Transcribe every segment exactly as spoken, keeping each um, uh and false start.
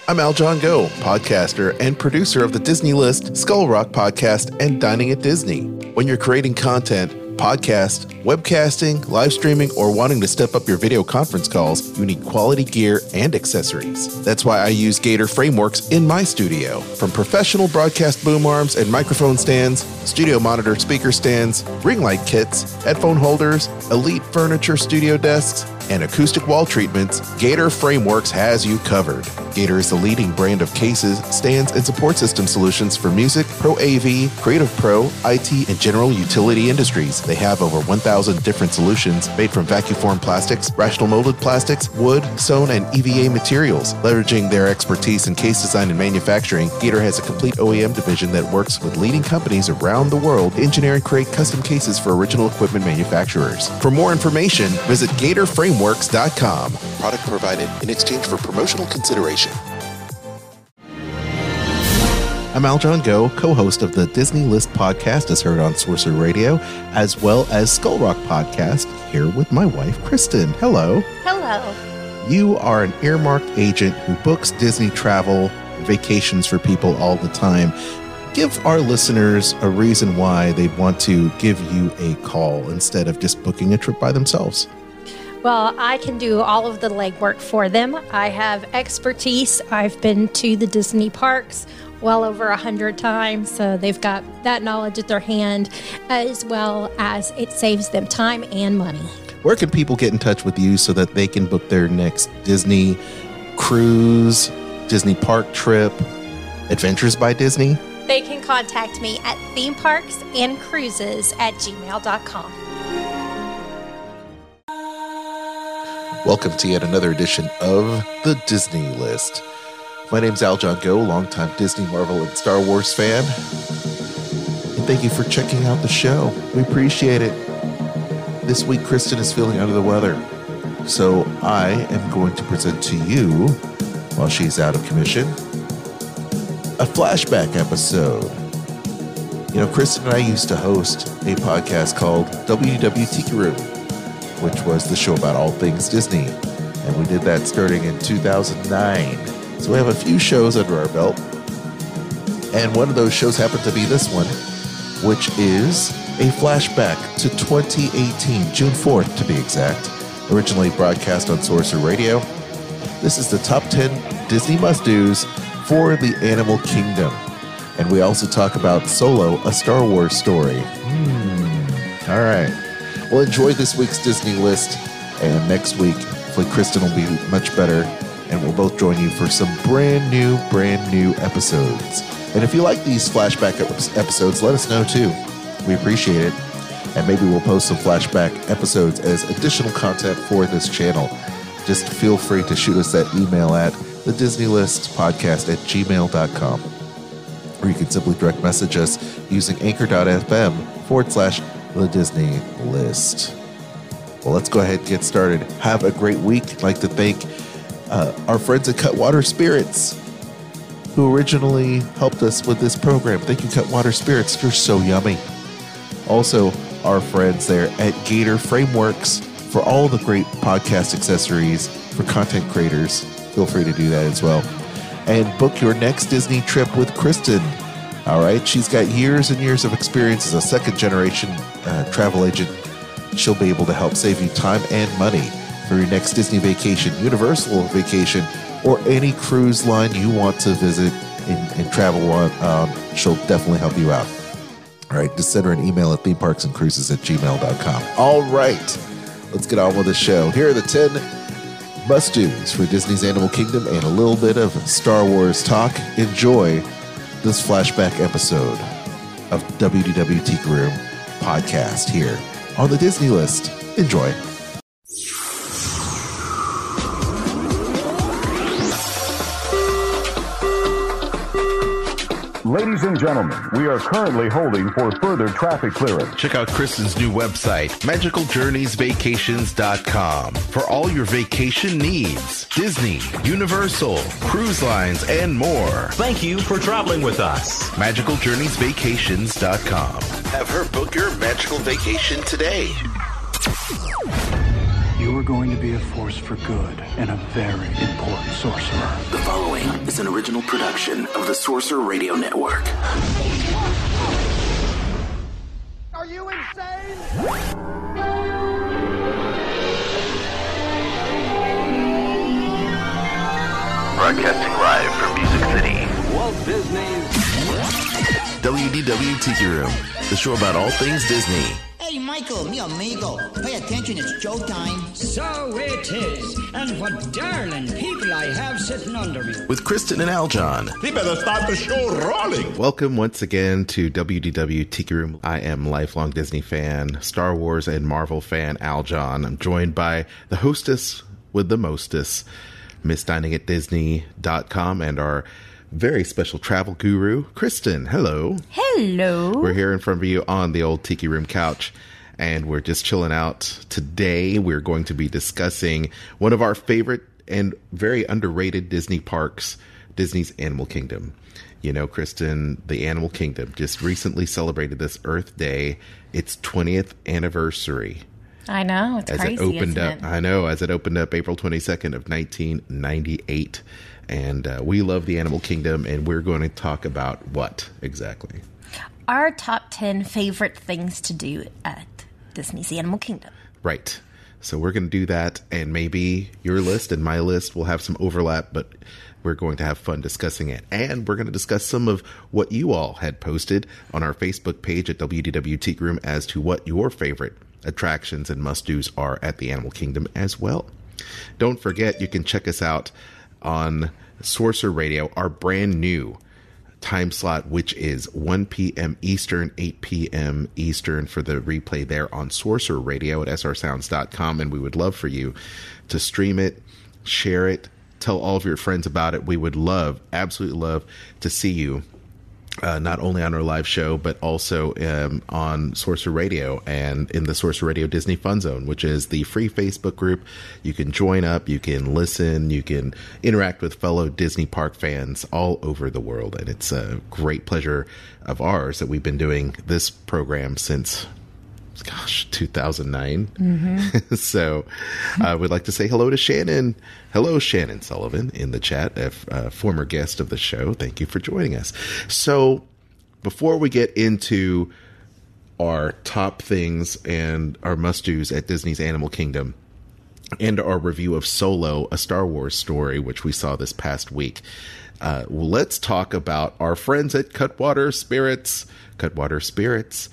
I'm Al John Go, podcaster and producer of the Disney List, Skull Rock Podcast, and Dining at Disney. When you're creating content, podcast, webcasting, live streaming, or wanting to step up your video conference calls, you need quality gear and accessories. That's why I use Gator Frameworks in my studio. From professional broadcast boom arms and microphone stands, studio monitor speaker stands, ring light kits, headphone holders, elite furniture studio desks, and acoustic wall treatments, Gator Frameworks has you covered. Gator is the leading brand of cases, stands, and support system solutions for music, Pro A V, Creative Pro, I T, and general utility industries. They have over one thousand different solutions made from vacuum-formed plastics, rational molded plastics, wood, sewn, and E V A materials. Leveraging their expertise in case design and manufacturing, Gator has a complete O E M division that works with leading companies around the world to engineer and create custom cases for original equipment manufacturers. For more information, visit gator frameworks dot com. Product provided in exchange for promotional consideration. I'm Al John Go, co-host of the Disney List podcast as heard on Sorcerer Radio, as well as Skull Rock Podcast, here with my wife, Kristen. Hello. Hello. You are an earmarked agent who books Disney travel, vacations for people all the time. Give our listeners a reason why they'd want to give you a call instead of just booking a trip by themselves. Well, I can do all of the legwork for them. I have expertise. I've been to the Disney parks well over a hundred times, so they've got that knowledge at their hand, as well as it saves them time and money. Where can people get in touch with you so that they can book their next Disney cruise, Disney park trip, Adventures by Disney? They can contact me at theme parks and cruises at gmail dot com. Welcome to yet another edition of the Disney List. My name's Al John Go, longtime Disney, Marvel, and Star Wars fan. And thank you for checking out the show. We appreciate it. This week, Kristen is feeling under the weather. So I am going to present to you, while she's out of commission, a flashback episode. You know, Kristen and I used to host a podcast called W W Tiki Room, which was the show about all things Disney. And we did that starting in two thousand nine. So we have a few shows under our belt. And one of those shows happened to be this one, which is a flashback to twenty eighteen, June fourth to be exact. Originally broadcast on Sorcerer Radio. This is the top ten Disney must-dos for the Animal Kingdom. And we also talk about Solo, a Star Wars story. Hmm. All right. Well, enjoy this week's Disney List, and next week, hopefully Kristen will be much better, and we'll both join you for some brand new, brand new episodes. And if you like these flashback episodes, let us know too. We appreciate it. And maybe we'll post some flashback episodes as additional content for this channel. Just feel free to shoot us that email at the Disney List podcast at gmail dot com. Or you can simply direct message us using anchor.fm forward slash the Disney List. Well, let's go ahead and get started. Have a great week. I'd like to thank uh, our friends at Cutwater Spirits, who originally helped us with this program. Thank you, Cutwater Spirits. You're so yummy. Also, our friends there at Gator Frameworks for all the great podcast accessories for content creators. Feel free to do that as well. And book your next Disney trip with Kristen. All right, she's got years and years of experience as a second-generation uh, travel agent. She'll be able to help save you time and money for your next Disney vacation, Universal vacation, or any cruise line you want to visit and, and travel on. Um, she'll definitely help you out. All right, just send her an email at theme parks and cruises at gmail dot com. All right, let's get on with the show. Here are the ten must-dos for Disney's Animal Kingdom and a little bit of Star Wars talk. Enjoy this flashback episode of W W Tiki Room podcast here on the Disney List. Enjoy. Ladies and gentlemen, we are currently holding for further traffic clearance. Check out Kristen's new website, magical journeys vacations dot com, for all your vacation needs. Disney, Universal, cruise lines, and more. Thank you for traveling with us. magical journeys vacations dot com. Have her book your magical vacation today. You are going to be a force for good and a very important sorcerer. The following is is an original production of the Sorcerer Radio Network. Are you insane? Broadcasting live from Music City. Walt Disney's W D W Tiki Room, the show about all things Disney. Hey, Michael, mi amigo, pay attention, it's showtime. So it is, and what darling people I have sitting under me. With Kristen and Aljon. We better start the show rolling. Welcome once again to W D W Tiki Room. I am lifelong Disney fan, Star Wars and Marvel fan Aljon. I'm joined by the hostess with the mostess, Miss Dining at Disney dot com, and our very special travel guru, Kristen. Hello. Hello. We're here in front of you on the old Tiki Room couch, and we're just chilling out. Today, we're going to be discussing one of our favorite and very underrated Disney parks, Disney's Animal Kingdom. You know, Kristen, the Animal Kingdom just recently celebrated this Earth Day, its twentieth anniversary. I know, it's as crazy, it opened isn't up, it? I know, as it opened up April twenty-second of nineteen ninety-eight. And uh, we love the Animal Kingdom, and we're going to talk about what exactly? Our top ten favorite things to do at Disney's Animal Kingdom. Right. So we're going to do that, and maybe your list and my list will have some overlap, but we're going to have fun discussing it. And we're going to discuss some of what you all had posted on our Facebook page at W D W Tiki Room as to what your favorite attractions and must-dos are at the Animal Kingdom as well. Don't forget, you can check us out on Sorcerer Radio, our brand new time slot, which is one p.m. Eastern, eight p.m. Eastern for the replay there on Sorcerer Radio at S R sounds dot com. And we would love for you to stream it, share it, tell all of your friends about it. We would love, absolutely love to see you. Uh, not only on our live show, but also um, on Sorcerer Radio and in the Sorcerer Radio Disney Fun Zone, which is the free Facebook group. You can join up, you can listen, you can interact with fellow Disney park fans all over the world. And it's a great pleasure of ours that we've been doing this program since, gosh, two thousand nine. Mm-hmm. So I uh, would like to say hello to Shannon. Hello, Shannon Sullivan in the chat, a, a former guest of the show. Thank you for joining us. So before we get into our top things and our must-dos at Disney's Animal Kingdom and our review of Solo, a Star Wars story, which we saw this past week, uh, let's talk about our friends at Cutwater Spirits. Cutwater Spirits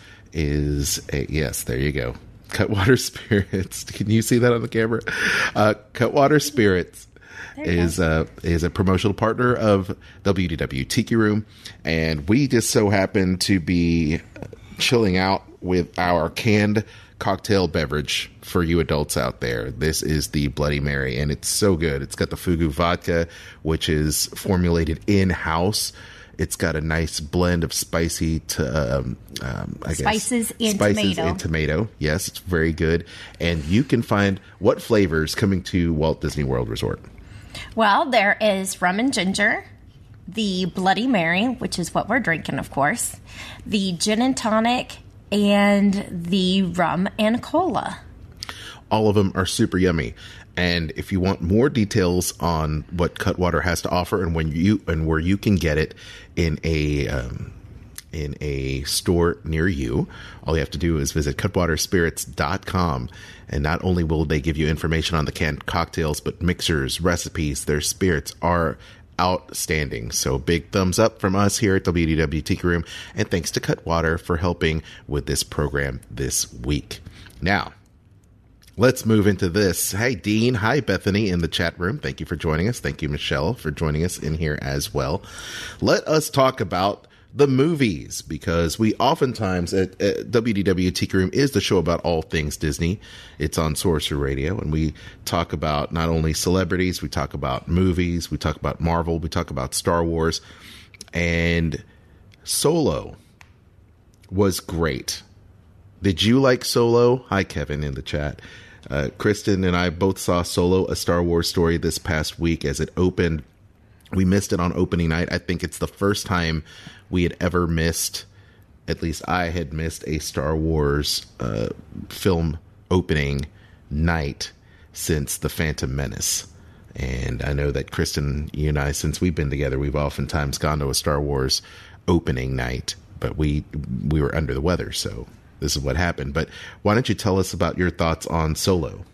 is a, yes, there you go. Cutwater Spirits. Can you see that on the camera? Uh, Cutwater Spirits is a, is a promotional partner of W D W Tiki Room, and we just so happen to be chilling out with our canned cocktail beverage for you adults out there. This is the Bloody Mary, and it's so good. It's got the Fugu vodka, which is formulated in-house. It's got a nice blend of spicy to um, um, I spices guess and spices tomato. and tomato. Yes, it's very good. And you can find what flavors coming to Walt Disney World Resort. Well, there is rum and ginger, the Bloody Mary, which is what we're drinking, of course, the gin and tonic, and the rum and cola. All of them are super yummy. And if you want more details on what Cutwater has to offer and when you and where you can get it in a um, in a store near you, all you have to do is visit cutwater spirits dot com. And not only will they give you information on the canned cocktails, but mixers, recipes. Their spirits are outstanding. So big thumbs up from us here at W D W Tiki Room. And thanks to Cutwater for helping with this program this week. Now, let's move into this. Hey, Dean. Hi, Bethany in the chat room. Thank you for joining us. Thank you, Michelle, for joining us in here as well. Let us talk about the movies, because we oftentimes at, at W D W Tiki Room is the show about all things Disney. It's on Sorcerer Radio, and we talk about not only celebrities, we talk about movies, we talk about Marvel, we talk about Star Wars, and Solo was great. Did you like Solo? Hi, Kevin in the chat. Uh, Kristen and I both saw Solo, a Star Wars story this past week as it opened. We missed it on opening night. I think it's the first time we had ever missed, at least I had missed, a Star Wars uh, film opening night since The Phantom Menace. And I know that Kristen, you and I, since we've been together, we've oftentimes gone to a Star Wars opening night, but we we were under the weather, so this is what happened. But why don't you tell us about your thoughts on Solo?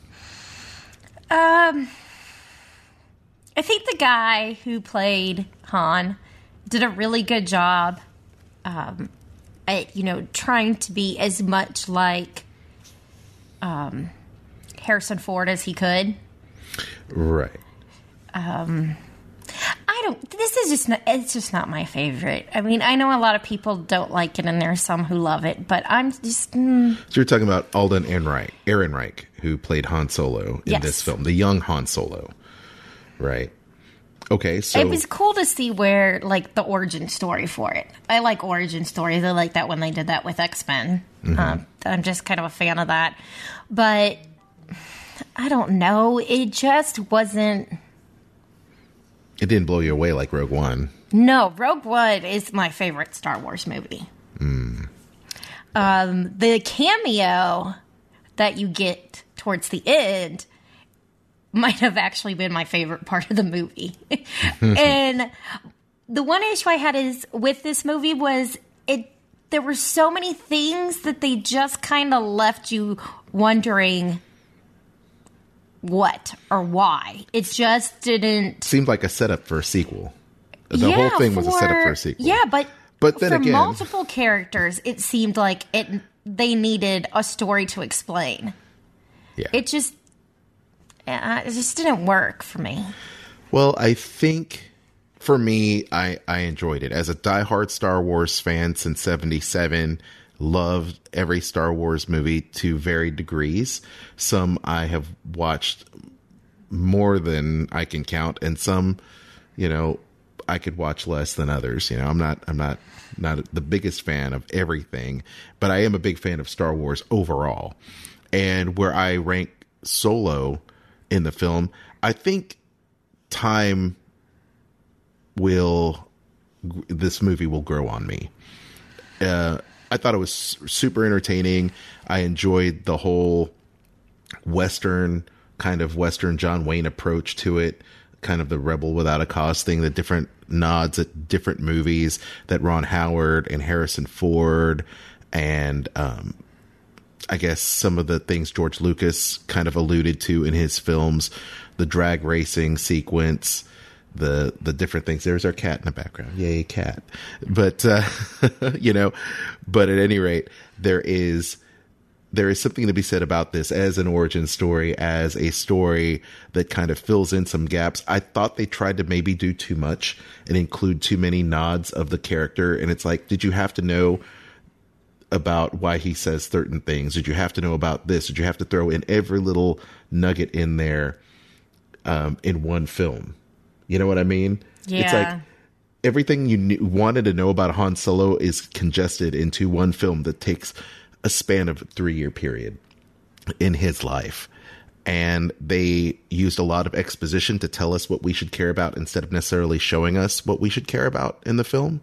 Um, I think the guy who played Han did a really good job, um, at, you know, trying to be as much like um, Harrison Ford as he could. Right. Um, I don't, this is just not, it's just not my favorite. I mean, I know a lot of people don't like it and there's some who love it, but I'm just... Mm. So you're talking about Alden Ehrenreich, Ehrenreich, who played Han Solo in Yes. this film, the young Han Solo. Right. Okay, so... It was cool to see where, like, the origin story for it. I like origin stories. I like that when they did that with X-Men. Mm-hmm. Um, I'm just kind of a fan of that. But, I don't know. It just wasn't... It didn't blow you away like Rogue One. No, Rogue One is my favorite Star Wars movie. Mm. Um, the cameo that you get towards the end might have actually been my favorite part of the movie. And the one issue I had is with this movie was it. There were so many things that they just kind of left you wondering what or why. It just didn't... Seemed like a setup for a sequel. The yeah, whole thing was for, a setup for a sequel. Yeah, but, but then for again, multiple characters, it seemed like it. They needed a story to explain. Yeah. It just... Uh, it just didn't work for me. Well, I think for me, I, I enjoyed it. As a diehard Star Wars fan since seventy-seven, loved every Star Wars movie to varied degrees. Some I have watched more than I can count, and some, you know, I could watch less than others. You know, I'm not, I'm not, not the biggest fan of everything, but I am a big fan of Star Wars overall. And where I rank Solo in the film, I think time will, this movie will grow on me. Uh, I thought it was super entertaining. I enjoyed the whole Western, kind of Western John Wayne approach to it, kind of the Rebel Without a Cause thing, the different nods at different movies that Ron Howard and Harrison Ford and um, I guess some of the things George Lucas kind of alluded to in his films, the drag racing sequence, the the different things. There's our cat in the background. Yay, cat. But, uh, you know, but at any rate, there is there is something to be said about this as an origin story, as a story that kind of fills in some gaps. I thought they tried to maybe do too much and include too many nods of the character. And it's like, did you have to know about why he says certain things? Did you have to know about this? Did you have to throw in every little nugget in there um, in one film? You know what I mean? Yeah. It's like everything you knew, wanted to know about Han Solo is congested into one film that takes a span of a three-year period in his life. And they used a lot of exposition to tell us what we should care about instead of necessarily showing us what we should care about in the film.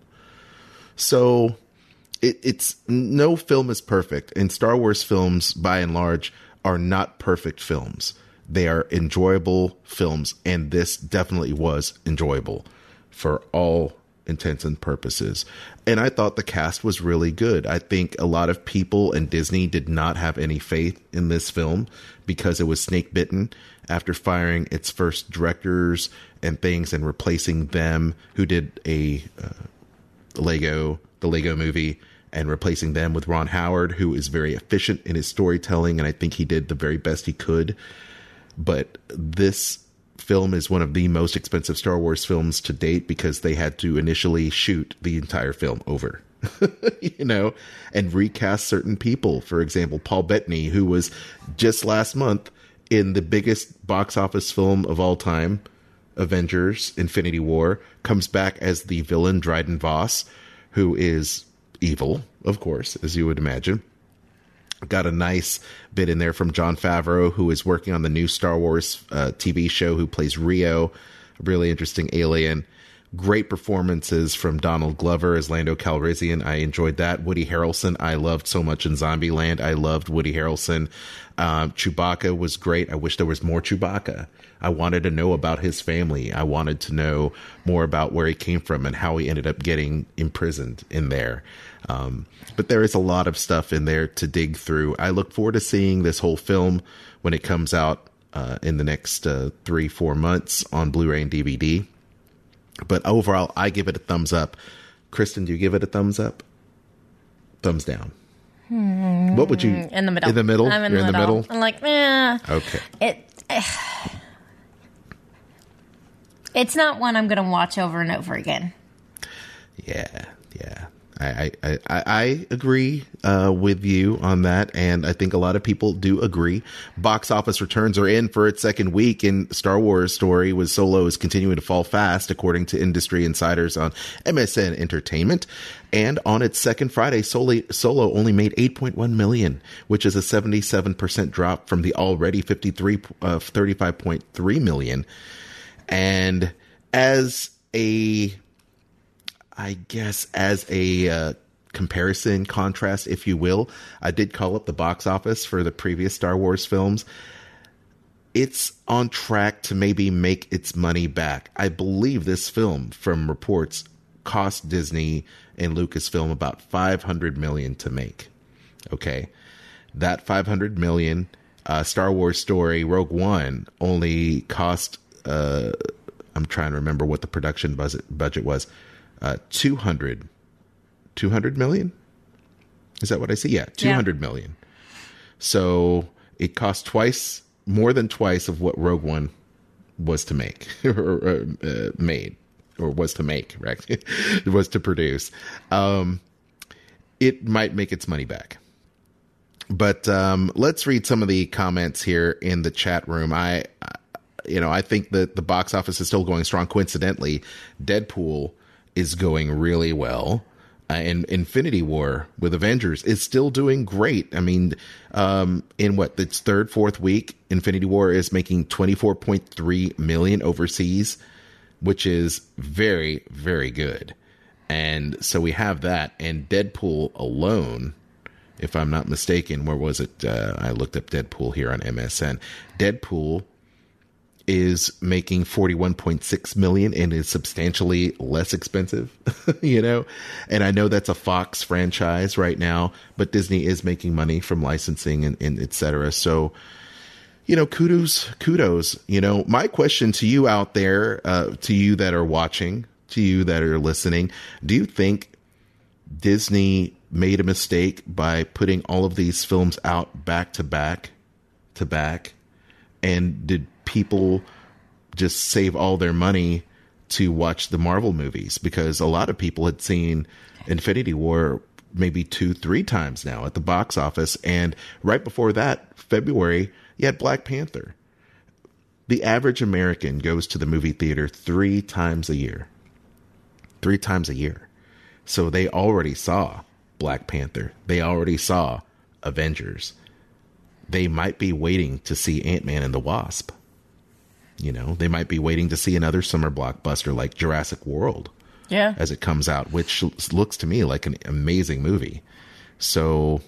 So it, it's no film is perfect. And Star Wars films, by and large, are not perfect films. They are enjoyable films, and this definitely was enjoyable for all intents and purposes. And I thought the cast was really good. I think a lot of people and Disney did not have any faith in this film because it was snake bitten after firing its first directors and things and replacing them who did a uh, Lego, the Lego movie, and replacing them with Ron Howard, who is very efficient in his storytelling. And I think he did the very best he could. But this film is one of the most expensive Star Wars films to date because they had to initially shoot the entire film over, you know, and recast certain people. For example, Paul Bettany, who was just last month in the biggest box office film of all time, Avengers Infinity War, comes back as the villain Dryden Voss, who is evil, of course, as you would imagine. Got a nice bit in there from Jon Favreau, who is working on the new Star Wars uh, T V show, who plays Rio, a really interesting alien. Great performances from Donald Glover as Lando Calrissian. I enjoyed that. Woody Harrelson, I loved so much in Zombieland. I loved Woody Harrelson. Um, Chewbacca was great. I wish there was more Chewbacca. I wanted to know about his family. I wanted to know more about where he came from and how he ended up getting imprisoned in there. Um, but there is a lot of stuff in there to dig through. I look forward to seeing this whole film when it comes out uh, in the next uh, three, four months on Blu-ray and D V D. But overall, I give it a thumbs up. Kristen, do you give it a thumbs up? Thumbs down. Hmm. What would you... In the middle. In the middle? I'm in, You're the, in middle. the middle? I'm like, eh. Okay. It, eh. It's not one I'm going to watch over and over again. Yeah, yeah. I I, I, I agree uh, with you on that, and I think a lot of people do agree. Box office returns are in for its second week, and Star Wars story with Solo is continuing to fall fast, according to industry insiders on M S N Entertainment. And on its second Friday, Solo, Solo only made eight point one million dollars, which is a seventy-seven percent drop from the already fifty-three, uh, thirty-five point three million dollars. And as a... I guess as a uh, comparison, contrast, if you will, I did call up the box office for the previous Star Wars films. It's on track to maybe make its money back. I believe this film, from reports, cost Disney and Lucasfilm about five hundred million dollars to make. Okay. That five hundred million dollars, uh, Star Wars story, Rogue One, only cost, uh, I'm trying to remember what the production budget, budget was. Uh, two hundred, two hundred million? Is that what I see? Yeah, two hundred yeah. million. So it cost twice, more than twice of what Rogue One was to make, or uh, made, or was to make, right? It was to produce. Um, it might make its money back. But um, let's read some of the comments here in the chat room. I, you know, I think that the box office is still going strong. Coincidentally, Deadpool is going really well, uh, and Infinity War with Avengers is still doing great. I mean, um, in what, its third, fourth week, Infinity War is making twenty-four point three million overseas, which is very, very good. And so we have that, and Deadpool alone, if I'm not mistaken, where was it? Uh, I looked up Deadpool here on M S N. Deadpool is making forty-one point six million and is substantially less expensive, you know, and I know that's a Fox franchise right now, but Disney is making money from licensing and, and et cetera. So, you know, kudos, kudos, you know, my question to you out there, uh, to you that are watching, to you that are listening, do you think Disney made a mistake by putting all of these films out back to back to back? And did people just save all their money to watch the Marvel movies? Because a lot of people had seen Infinity War maybe two, three times now at the box office. And right before that, February, you had Black Panther. The average American goes to the movie theater three times a year. Three times a year. So they already saw Black Panther. They already saw Avengers. They might be waiting to see Ant-Man and the Wasp. You know, they might be waiting to see another summer blockbuster like Jurassic World. Yeah. As it comes out, which looks to me like an amazing movie. So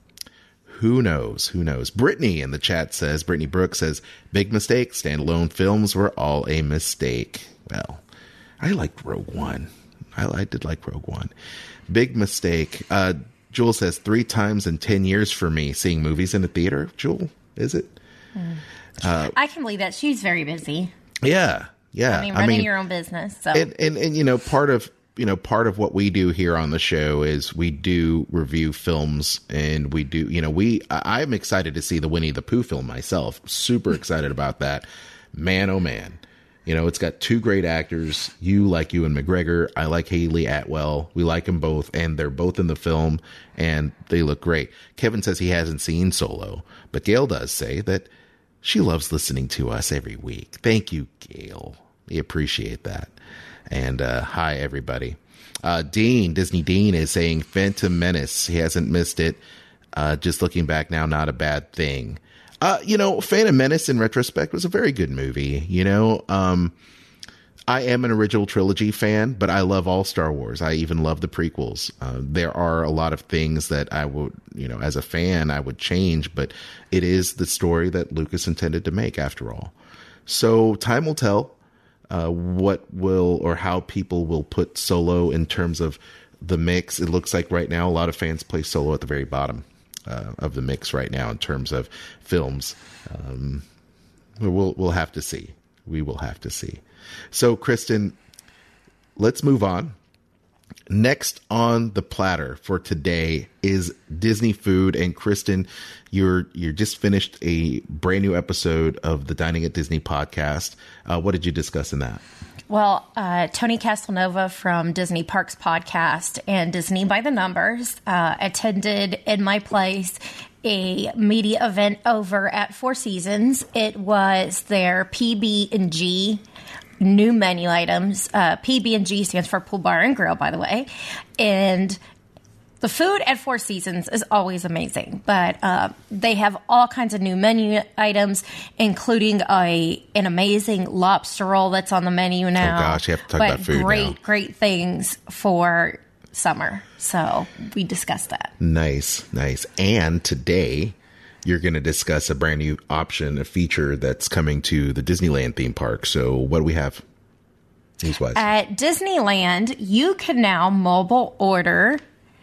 who knows? Who knows? Brittany in the chat says, Brittany Brooks says, big mistake. Standalone films were all a mistake. Well, I liked Rogue One. I, I did like Rogue One. Big mistake. Uh, Jewel says, three times in ten years for me seeing movies in a theater. Jewel, is it? Mm. Uh, I can believe that. She's very busy. Yeah. Yeah. I mean, running I mean, your own business. So. And, and, and, you know, part of, you know, part of what we do here on the show is we do review films, and we do, you know, we, I, I'm excited to see the Winnie the Pooh film myself. Super excited about that. Man, oh man. You know, it's got two great actors. You like Ewan McGregor. I like Haley Atwell. We like them both, and they're both in the film, and they look great. Kevin says he hasn't seen Solo, but Gail does say that she loves listening to us every week. Thank you, Gail. We appreciate that. And uh, hi, everybody. Uh, Dean, Disney Dean is saying Phantom Menace. He hasn't missed it. Uh, just looking back now, not a bad thing. Uh, you know, Phantom Menace in retrospect was a very good movie. You know, um, I am an original trilogy fan, but I love all Star Wars. I even love the prequels. Uh, there are a lot of things that I would, you know, as a fan, I would change, but it is the story that Lucas intended to make after all. So time will tell uh, what will or how people will put Solo in terms of the mix. It looks like right now a lot of fans play Solo at the very bottom uh, of the mix right now in terms of films. Um, we'll we'll have to see. We will have to see. So, Kristen, let's move on. Next on the platter for today is Disney food. And Kristen, you're you're just finished a brand new episode of the Dining at Disney podcast. Uh, what did you discuss in that? Well, uh, Tony Casanova from Disney Parks Podcast and Disney by the Numbers uh, attended in my place a media event over at Four Seasons. It was their P B and G new menu items. Uh, P B and G stands for Pool Bar and Grill, by the way. And the food at Four Seasons is always amazing, but uh, they have all kinds of new menu items, including a an amazing lobster roll that's on the menu now. Oh gosh, you have to talk but about food great, now. great things for summer. So we discussed that. Nice, nice. And today you're going to discuss a brand new option, a feature that's coming to the Disneyland theme park. So what do we have news-wise? At Disneyland, you can now mobile order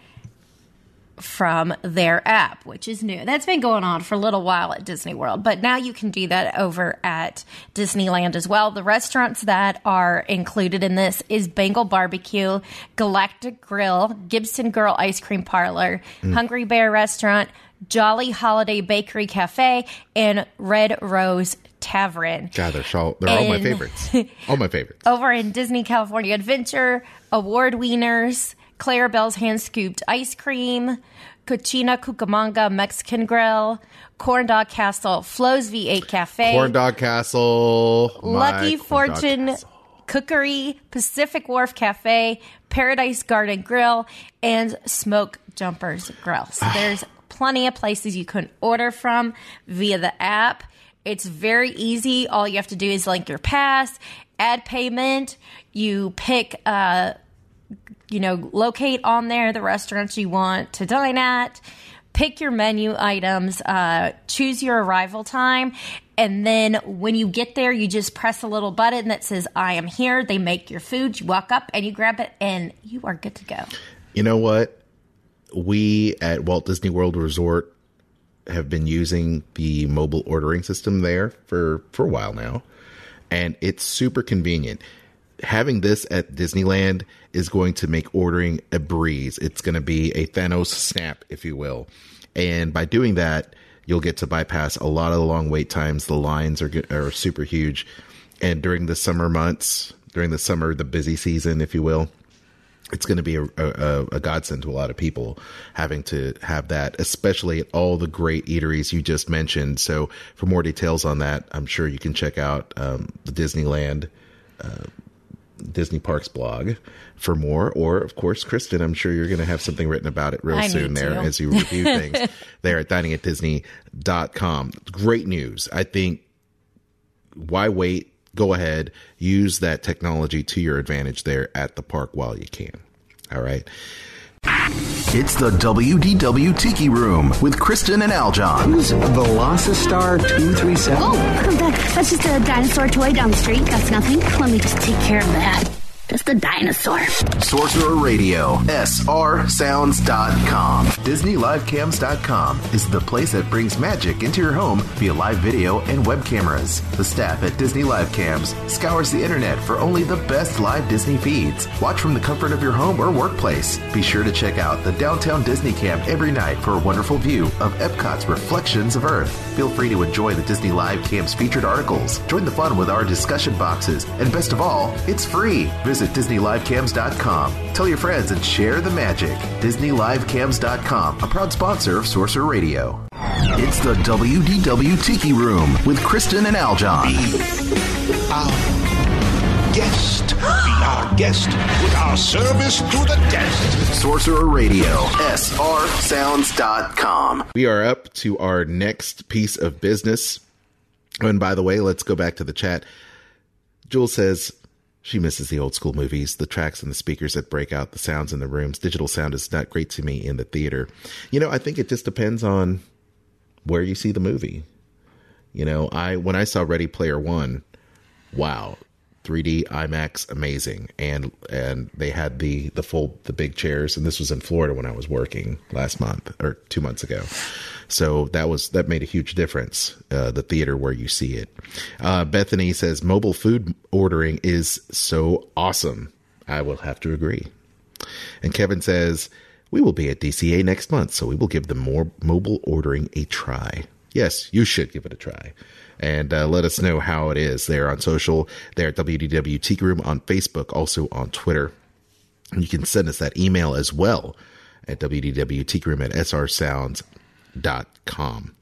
from their app, which is new. That's been going on for a little while at Disney World, but now you can do that over at Disneyland as well. The restaurants that are included in this is Bengal Barbecue, Galactic Grill, Gibson Girl Ice Cream Parlor, mm. Hungry Bear Restaurant, Jolly Holiday Bakery Cafe, and Red Rose Tavern. God, they're, all, they're all my favorites. All my favorites. Over in Disney California Adventure, Award Wieners, Clarabelle's Hand Scooped Ice Cream, Cochina Cucamonga Mexican Grill, Corn Dog Castle, Flo's V eight Cafe, Corn Dog Castle, Lucky Corn Fortune Dog Castle. Cookery, Pacific Wharf Cafe, Paradise Garden Grill, and Smoke Jumpers Grill. So there's plenty of places you can order from via the app. It's very easy. All you have to do is link your pass, add payment. You pick, uh, you know, locate on there the restaurants you want to dine at, pick your menu items, uh, choose your arrival time. And then when you get there, you just press a little button that says, I am here. They make your food. You walk up and you grab it and you are good to go. You know what? We at Walt Disney World Resort have been using the mobile ordering system there for, for a while now. And it's super convenient. Having this at Disneyland is going to make ordering a breeze. It's going to be a Thanos snap, if you will. And by doing that, you'll get to bypass a lot of the long wait times. The lines are are super huge. And during the summer months, during the summer, the busy season, if you will, it's going to be a, a, a godsend to a lot of people having to have that, especially at all the great eateries you just mentioned. So for more details on that, I'm sure you can check out um, the Disneyland uh, Disney Parks blog for more. Or, of course, Kristen, I'm sure you're going to have something written about it real I soon there as you review things there at dining at disney dot com. Great news. I think, why wait? Go ahead, use that technology to your advantage there at the park while you can. All right. It's the W D W Tiki Room with Kristen and Aljon. Who's Velocistar two three seven? Oh, that, that's just a dinosaur toy down the street. That's nothing. Let me just take care of that. Just a dinosaur. Sorcerer Radio, S R sounds dot com. Disney Live Cams dot com is the place that brings magic into your home via live video and web cameras. The staff at Disney Live Cams scours the internet for only the best live Disney feeds. Watch from the comfort of your home or workplace. Be sure to check out the Downtown Disney Cam every night for a wonderful view of Epcot's Reflections of Earth. Feel free to enjoy the Disney Live Cams featured articles. Join the fun with our discussion boxes. And best of all, it's free. Visit Disney Live Cams dot com. Tell your friends and share the magic. Disney Live Cams dot com, a proud sponsor of Sorcerer Radio. It's the W D W Tiki Room with Kristen and Aljon. Be our guest. Be our guest. Put our service to the test. Sorcerer Radio, S R sounds dot com. We are up to our next piece of business. And by the way, let's go back to the chat. Jules says, She misses the old school movies, the tracks and the speakers that break out the sounds in the rooms. Digital sound is not great to me in the theater. You know, I think it just depends on where you see the movie. You know, I when I saw Ready Player One, wow, three D IMAX, amazing. And and they had the the full the big chairs, and this was in Florida when I was working last month or two months ago. So that was that made a huge difference, uh, the theater where you see it. Uh, Bethany says mobile food ordering is so awesome. I will have to agree. And Kevin says we will be at D C A next month, so we will give the more mobile ordering a try. Yes, you should give it a try. And uh, let us know how it is. They're on social. They're at W D W Tiki Room on Facebook, also on Twitter. And you can send us that email as well at W D W Tiki Room at S R Sounds dot com.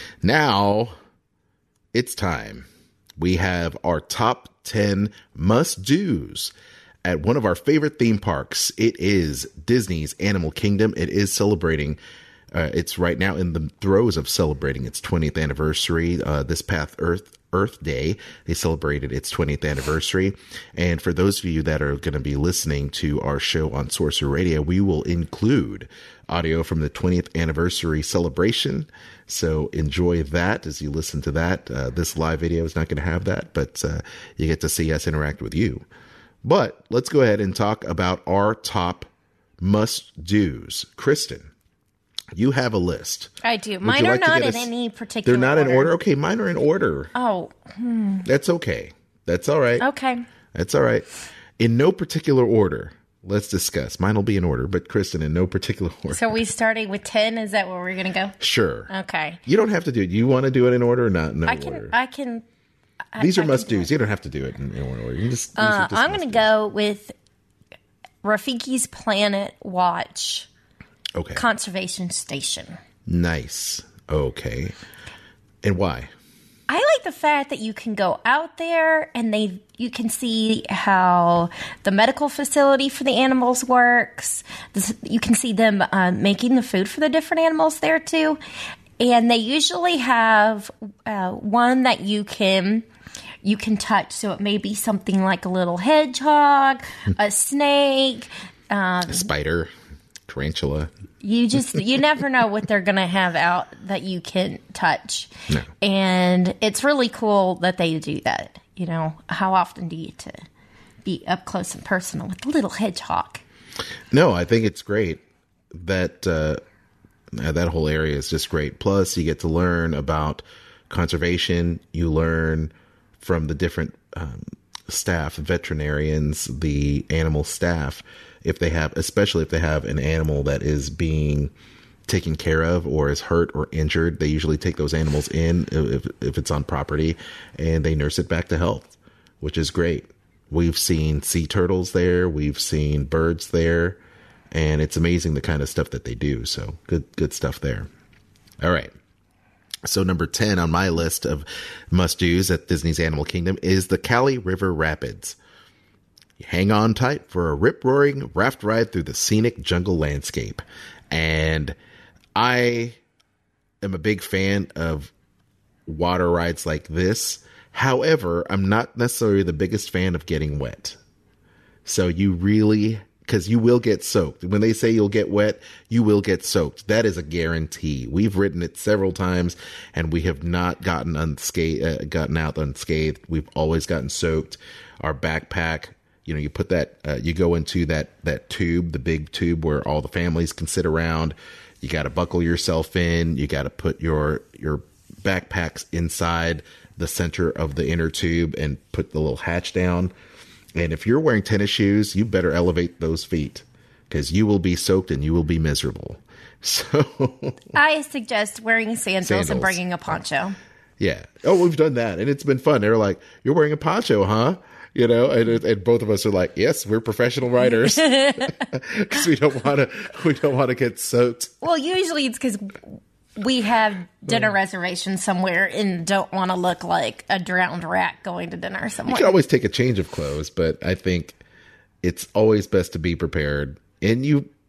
Now it's time. We have our top ten must-dos at one of our favorite theme parks. It is Disney's Animal Kingdom. It is celebrating uh, it's right now in the throes of celebrating its twentieth anniversary. Uh, this past Earth Earth Day, they celebrated its twentieth anniversary. And for those of you that are going to be listening to our show on Sorcerer Radio, we will include audio from the twentieth anniversary celebration. So enjoy that as you listen to that. Uh, this live video is not going to have that, but uh, you get to see us interact with you. But let's go ahead and talk about our top must-dos. Kristen, you have a list. I do. Mine are not in any particular order. They're not order. in order? Okay, mine are in order. Oh. Hmm. That's okay. That's all right. Okay. That's all right. In no particular order. Let's discuss. Mine will be in order, but Kristen, in no particular order. So we starting with ten? Is that where we're going to go? Sure. Okay. You don't have to do it. You want to do it in order or not? No I can, order. I can. I, These are I must-dos. You don't have to do it in, in one order. You just, uh, just I'm going to go with Rafiki's Planet Watch okay. Conservation Station. Nice. Okay. And why? I like the fact that you can go out there and they you can see how the medical facility for the animals works. This, you can see them uh, making the food for the different animals there too. And they usually have uh, one that you can you can touch. So it may be something like a little hedgehog, a snake, um, a spider, tarantula. You just, you never know what they're going to have out that you can touch. No. And it's really cool that they do that. You know, how often do you get to be up close and personal with a little hedgehog? No, I think it's great. That, uh, that whole area is just great. Plus, you get to learn about conservation. You learn from the different um, staff, veterinarians, the animal staff, if they have, especially if they have an animal that is being taken care of or is hurt or injured, they usually take those animals in if, if it's on property and they nurse it back to health, which is great. We've seen sea turtles there. We've seen birds there, and it's amazing the kind of stuff that they do. So good, good stuff there. All right. So number ten on my list of must-dos at Disney's Animal Kingdom is the Kali River Rapids. Hang on tight for a rip-roaring raft ride through the scenic jungle landscape. And I am a big fan of water rides like this. However, I'm not necessarily the biggest fan of getting wet. So you really, because you will get soaked. When they say you'll get wet, you will get soaked. That is a guarantee. We've ridden it several times, and we have not gotten unscathed, uh, gotten out unscathed. We've always gotten soaked. Our backpack, you know, you put that, uh, you go into that, that tube, the big tube where all the families can sit around. You got to buckle yourself in. You got to put your, your backpacks inside the center of the inner tube and put the little hatch down. And if you're wearing tennis shoes, you better elevate those feet because you will be soaked and you will be miserable. So I suggest wearing sandals, Sandals. and bringing a poncho. Yeah. Oh, we've done that. And it's been fun. They're like, you're wearing a poncho, huh? You know, and, and both of us are like, yes, we're professional riders because we don't want to, we don't want to get soaked. Well, usually it's because we have dinner reservations somewhere and don't want to look like a drowned rat going to dinner somewhere. You can always take a change of clothes, but I think it's always best to be prepared. And you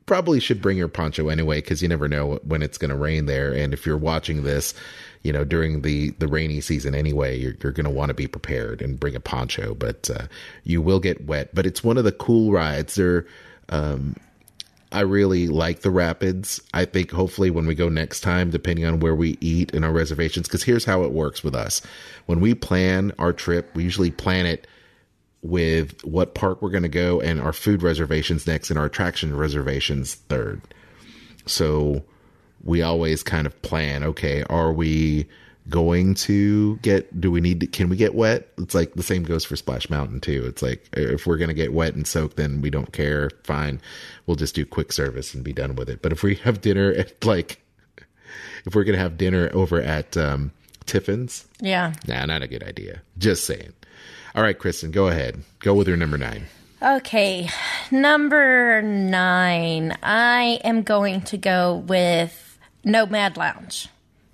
probably should bring your poncho anyway, because you never know when it's going to rain there. And if you're watching this, you know, during the, the rainy season anyway, you're, you're going to want to be prepared and bring a poncho, but uh, you will get wet. But it's one of the cool rides. They're, um, I really like the rapids. I think hopefully when we go next time, depending on where we eat in our reservations, because here's how it works with us. When we plan our trip, we usually plan it with what park we're going to go and our food reservations next and our attraction reservations third. So we always kind of plan, okay, are we going to get, do we need to, can we get wet? It's like the same goes for Splash Mountain too. It's like, if we're going to get wet and soak, then we don't care. Fine. We'll just do quick service and be done with it. But if we have dinner at like, if we're going to have dinner over at um, Tiffin's, yeah, nah, not a good idea. Just saying. All right, Kristen, go ahead. Go with your number nine. Okay, number nine. I am going to go with Nomad Lounge.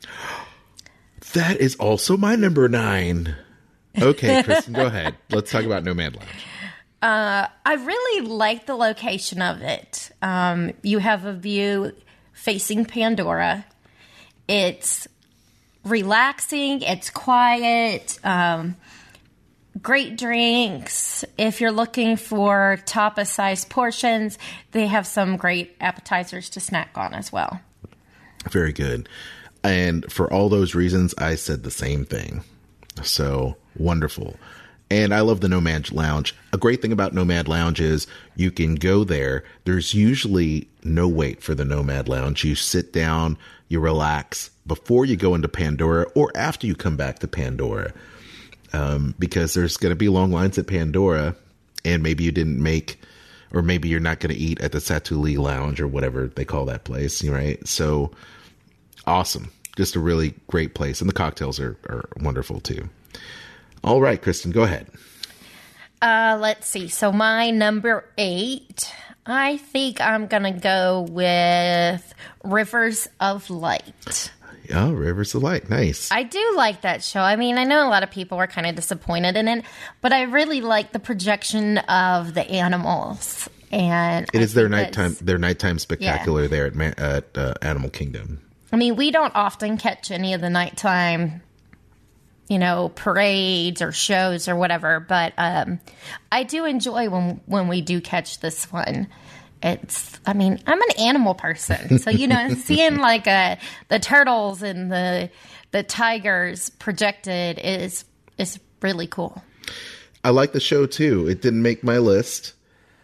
That is also my number nine. Okay, Kristen, go ahead. Let's talk about Nomad Lounge. Uh, I really like the location of it. Um, you have a view facing Pandora. It's relaxing. It's quiet. Um, great drinks. If you're looking for tapas-sized portions, they have some great appetizers to snack on as well. Very good. And for all those reasons, I said the same thing. So wonderful. And I love the Nomad Lounge. A great thing about Nomad Lounge is you can go there. There's usually no wait for the Nomad Lounge. You sit down, you relax before you go into Pandora or after you come back to Pandora. Um, because there's going to be long lines at Pandora, and maybe you didn't make, or maybe you're not going to eat at the Satuli Lounge or whatever they call that place, right? So awesome. Just a really great place. And the cocktails are, are wonderful too. All right, Kristen, go ahead. Uh, let's see. So my number eight, I think I'm going to go with Rivers of Light. Oh, Rivers of Light. Nice. I do like that show. I mean, I know a lot of people were kind of disappointed in it, but I really like the projection of the animals. And it I is their nighttime, their nighttime spectacular yeah. there at, Ma- at uh, Animal Kingdom. I mean, we don't often catch any of the nighttime, you know, parades or shows or whatever, but um, I do enjoy when when we do catch this one. It's, I mean, I'm an animal person, so, you know, seeing like uh, the turtles and the the tigers projected is is really cool. I like the show too. It didn't make my list.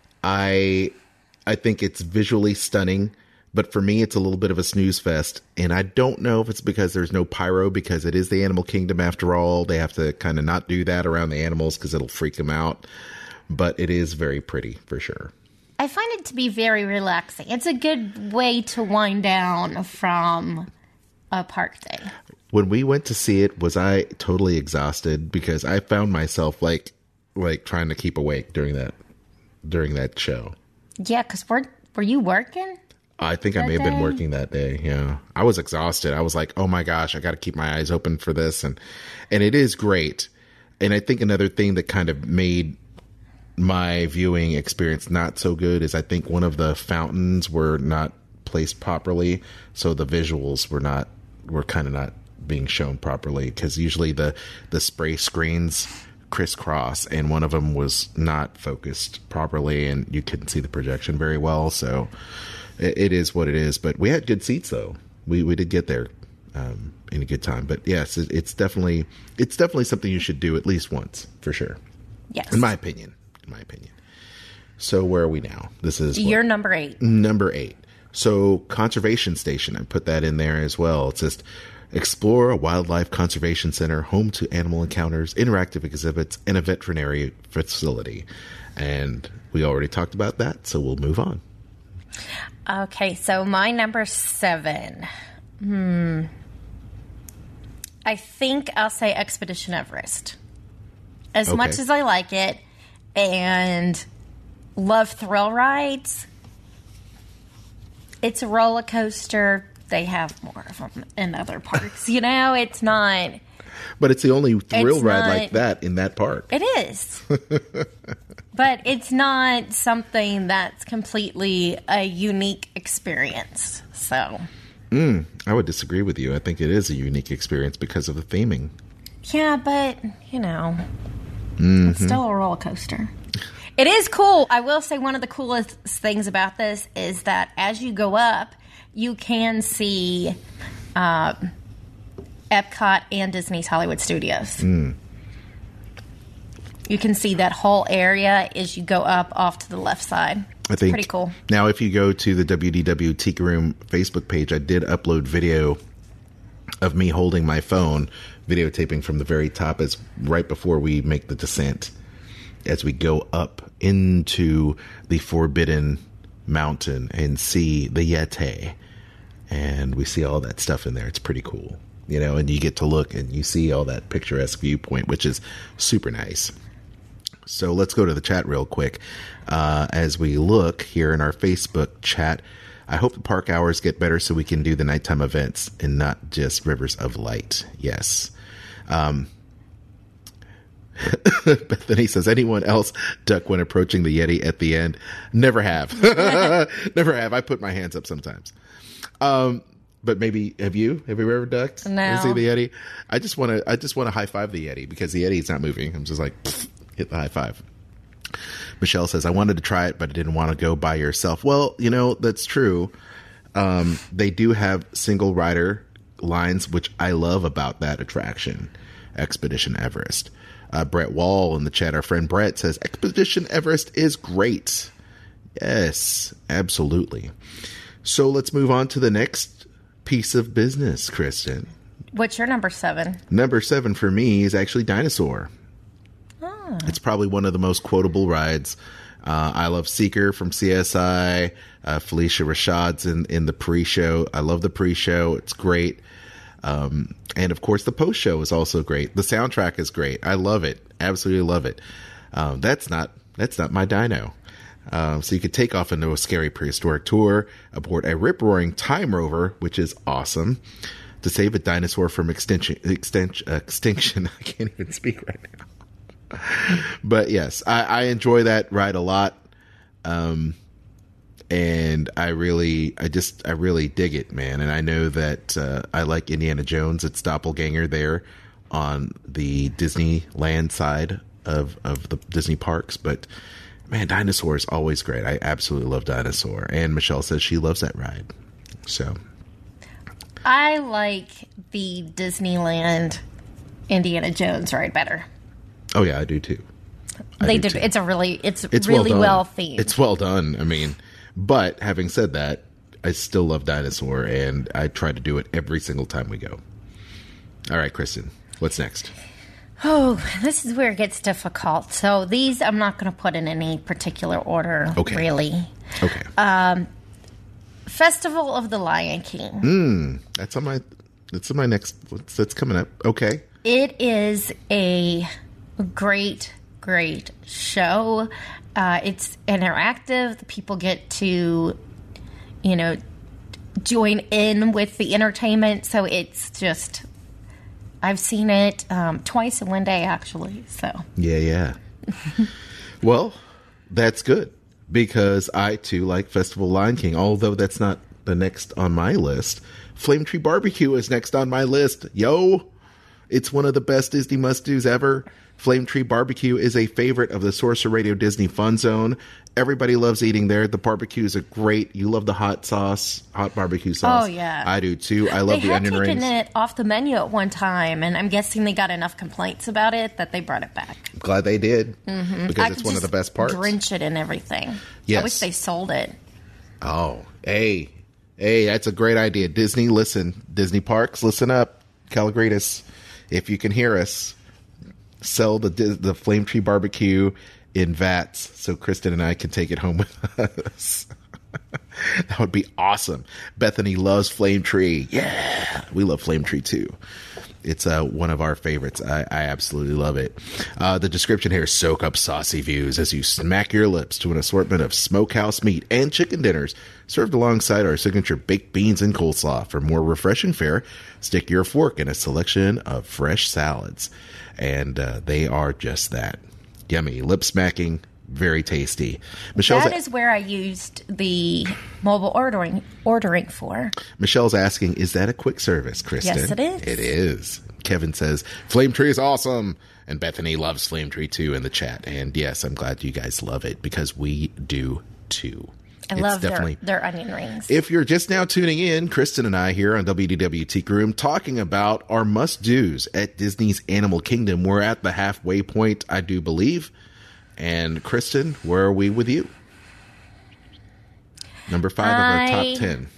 I I think it's visually stunning, but for me, it's a little bit of a snooze fest. And I don't know if it's because there's no pyro, because it is the Animal Kingdom after all. They have to kind of not do that around the animals because it'll freak them out. But it is very pretty for sure. I find it to be very relaxing. It's a good way to wind down from a park day. When we went to see it, was I totally exhausted? Because I found myself like like trying to keep awake during that during that show. Yeah, because were were you working? I think I may have been working that day. Yeah, I was exhausted. I was like, oh my gosh, I got to keep my eyes open for this, and and it is great. And I think another thing that kind of made my viewing experience not so good is I think one of the fountains were not placed properly, so the visuals were not were kind of not being shown properly, because usually the the spray screens crisscross and one of them was not focused properly and you couldn't see the projection very well. So it, it is what it is, but we had good seats though. We we did get there um, in a good time. But yes, it, it's definitely it's definitely something you should do at least once for sure. Yes, in my opinion. In my opinion. So where are we now? This is your number eight. Number eight. So conservation station. I put that in there as well. It's just explore a wildlife conservation center, home to animal encounters, interactive exhibits, and a veterinary facility. And we already talked about that, so we'll move on. Okay, so my number seven. Hmm. I think I'll say Expedition Everest. As okay. much as I like it and love thrill rides, it's a roller coaster. They have more of them in other parks. You know, it's not... But it's the only thrill It's ride not- like that in that park. It is. But it's not something that's completely a unique experience. So, Mm, I would disagree with you. I think it is a unique experience because of the theming. yeah, but, you know, Mm-hmm. it's still a roller coaster. It is cool. I will say one of the coolest things about this is that as you go up, you can see uh, Epcot and Disney's Hollywood Studios. Mm. You can see that whole area as you go up off to the left side. I think Pretty cool. Now, if you go to the W D W Tiki Room Facebook page, I did upload video of me holding my phone, videotaping from the very top as right before we make the descent, as we go up into the Forbidden Mountain and see the Yeti, and we see all that stuff in there. It's pretty cool, you know. And you get to look and you see all that picturesque viewpoint, which is super nice. So let's go to the chat real quick. Uh, as we look here in our Facebook chat, I hope the park hours get better so we can do the nighttime events and not just Rivers of Light. Yes. Um, Bethany says, anyone else duck when approaching the Yeti at the end? Never have. Never have. I put my hands up sometimes. Um, but maybe have you? Have you ever ducked? No. You see the Yeti? I just want to. I just want to high five the Yeti because the Yeti's not moving. I'm just like hit the high five. Michelle says, I wanted to try it, but I didn't want to go by yourself. Well, you know, that's true. Um, they do have single rider lines, which I love about that attraction, Expedition Everest. Uh, Brett Wall in the chat, our friend Brett, says, Expedition Everest is great. Yes, absolutely. So let's move on to the next piece of business, Kristen. What's your number seven? Number seven for me is actually Dinosaur. Oh. It's probably one of the most quotable rides. Uh, I love Seeker from C S I. Uh, Felicia Rashad's in, in the pre-show. I love the pre-show. It's great. Um, and of course, the post-show is also great. The soundtrack is great. I love it. Absolutely love it. Um, that's not that's not my dino. Um, so you could take off into a scary prehistoric tour aboard a rip-roaring time rover, which is awesome, to save a dinosaur from extinction. Extinction. extinction. I can't even speak right now. But yes, I, I enjoy that ride a lot. Um, and I really, I just, I really dig it, man. And I know that uh, I like Indiana Jones. It's Doppelganger there on the Disneyland side of, of the Disney parks. But man, Dinosaur is always great. I absolutely love Dinosaur. And Michelle says she loves that ride. So I like the Disneyland Indiana Jones ride better. Oh yeah, I do too. I they do did. too. It's a really, it's, It's really well, well done. themed. It's well done. I mean, but having said that, I still love Dinosaur, and I try to do it every single time we go. All right, Kristen, what's next? Oh, this is where it gets difficult. So these I'm not going to put in any particular order, Okay. really. Okay. Um, Festival of the Lion King. Mm, that's on my. That's on my next. What's that's coming up? Okay. It is a great, great show. Uh, it's interactive. The people get to, you know, join in with the entertainment. So it's just, I've seen it um, twice in one day, actually. So Yeah, yeah. Well, that's good because I too like Festival Lion King. Although that's not the next on my list. Flame Tree Barbecue is next on my list. Yo. It's one of the best Disney must-dos ever. Flame Tree Barbecue is a favorite of the Sorcerer Radio Disney Fun Zone. Everybody loves eating there. The barbecues are great. You love the hot sauce, hot barbecue sauce. Oh, yeah. I do too. I love they the had onion taken rings. it off the menu at one time, and I'm guessing they got enough complaints about it that they brought it back. I'm glad they did Mm-hmm. because I it's could one of the just best parts. Drench it in everything. Yes. I wish they sold it. Oh, hey, hey, that's a great idea. Disney, listen. Disney Parks, listen up. Calagritas, if you can hear us, sell the the Flame Tree Barbecue in vats so Kristen and I can take it home with us. That would be awesome. Bethany loves Flame Tree. Yeah, we love Flame Tree too. It's uh, one of our favorites. I, I absolutely love it. Uh, the description here: soak up saucy views as you smack your lips to an assortment of smokehouse meat and chicken dinners served alongside our signature baked beans and coleslaw. For more refreshing fare, stick your fork in a selection of fresh salads. And uh, they are just that. Yummy, lip smacking, very tasty. Michelle's that is where I used the mobile ordering ordering for. Michelle's asking, is that a quick service, Kristen? Yes, it is. It is. Kevin says, Flame Tree is awesome. And Bethany loves Flame Tree too in the chat. And yes, I'm glad you guys love it because we do too. I It's love their, definitely- their onion rings. If you're just now tuning in, Kristen and I here on W D W Teak Room talking about our must-dos at Disney's Animal Kingdom. We're at the halfway point, I do believe. And Kristen, where are we with you? Number five of our I- top ten.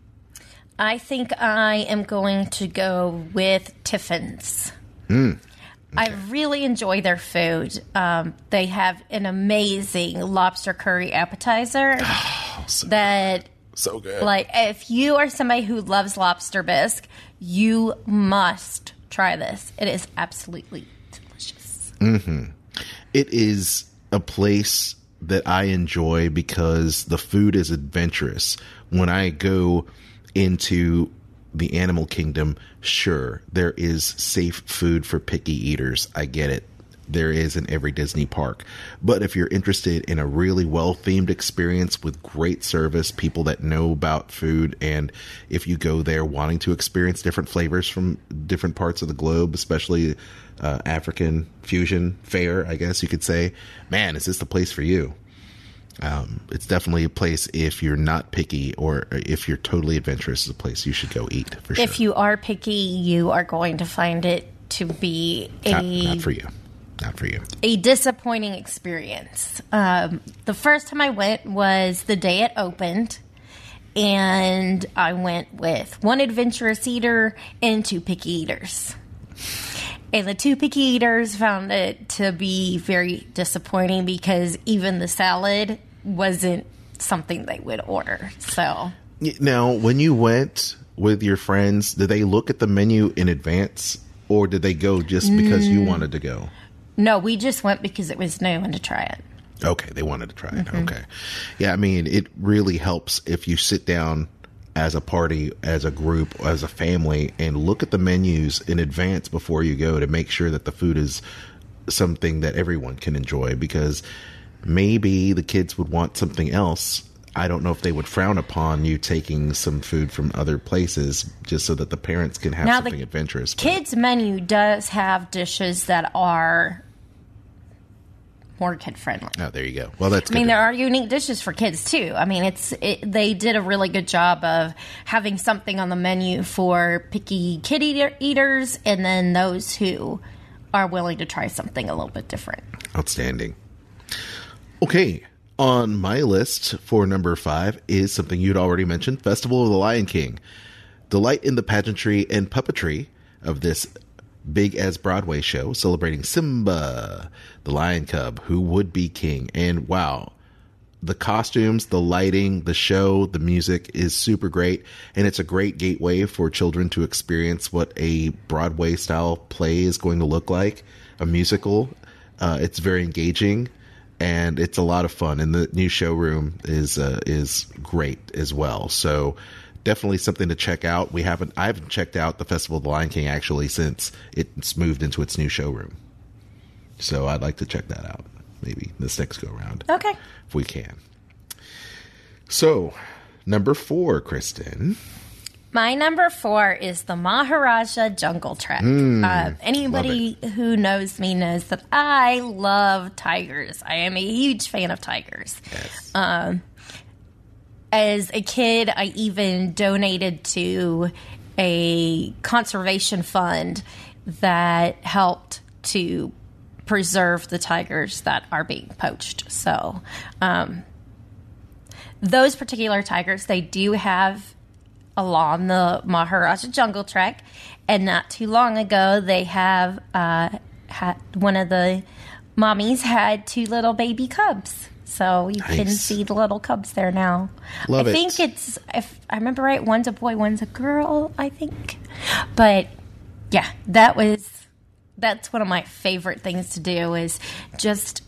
I think I am going to go with Tiffin's. Mm. I really enjoy their food. Um, they have an amazing lobster curry appetizer Oh, so that, so good. like, if you are somebody who loves lobster bisque, you must try this. It is absolutely delicious. Mm-hmm. It is a place that I enjoy because the food is adventurous. When I go into the Animal Kingdom, sure, there is safe food for picky eaters. I get it. There is in every Disney park. But if you're interested in a really well-themed experience with great service, people that know about food, and if you go there wanting to experience different flavors from different parts of the globe, especially uh, African fusion fare, I guess you could say, man, is this the place for you? Um, it's definitely a place, if you're not picky or if you're totally adventurous, it's a place you should go eat for sure. If you are picky, you are going to find it to be a Not, not for you. Not for you. a disappointing experience. Um, the first time I went was the day it opened, and I went with one adventurous eater and two picky eaters. And the two picky eaters found it to be very disappointing because even the salad wasn't something they would order. So Now, when you went with your friends, did they look at the menu in advance, or did they go just because you Mm. wanted to go? no, we just went because it was new and to try it. Okay, they wanted to try it. Mhm. Okay. Yeah, I mean, it really helps if you sit down as a party, as a group, as a family, and look at the menus in advance before you go to make sure that the food is something that everyone can enjoy, because maybe the kids would want something else. I don't know if they would frown upon you taking some food from other places just so that the parents can have Now, the something adventurous. But- Kids menu does have dishes that are more kid friendly. Oh, there you go. Well, that's I good. mean, to there are unique dishes for kids too. I mean, it's it, they did a really good job of having something on the menu for picky kid eater, eaters, and then those who are willing to try something a little bit different. Outstanding. Okay, on my list for number five is something you'd already mentioned, Festival of the Lion King. Delight in the pageantry and puppetry of this big as Broadway show celebrating Simba, the lion cub who would be king. And wow, the costumes, the lighting, the show, the music is super great. And it's a great gateway for children to experience what a Broadway style play is going to look like, a musical. Uh, it's very engaging and it's a lot of fun. And the new showroom is, uh, is great as well. So definitely something to check out. We haven't, I haven't checked out the Festival of the Lion King actually since it's moved into its new showroom. So I'd like to check that out. Maybe this next go round. Okay. If we can. So number four, Kristen. My number four is the Maharaja Jungle Trek. Mm, uh, anybody who knows me knows that I love tigers. I am a huge fan of tigers. Yes. Um, as a kid, I even donated to a conservation fund that helped to preserve the tigers that are being poached. So, um, those particular tigers, they do have along the Maharaja Jungle Trek, and not too long ago, they have uh, had one of the mommies had two little baby cubs. So you can Nice. see the little cubs there now. Love I it. think it's, if I remember right, one's a boy, one's a girl, I think. But Yeah, that was, that's one of my favorite things to do is just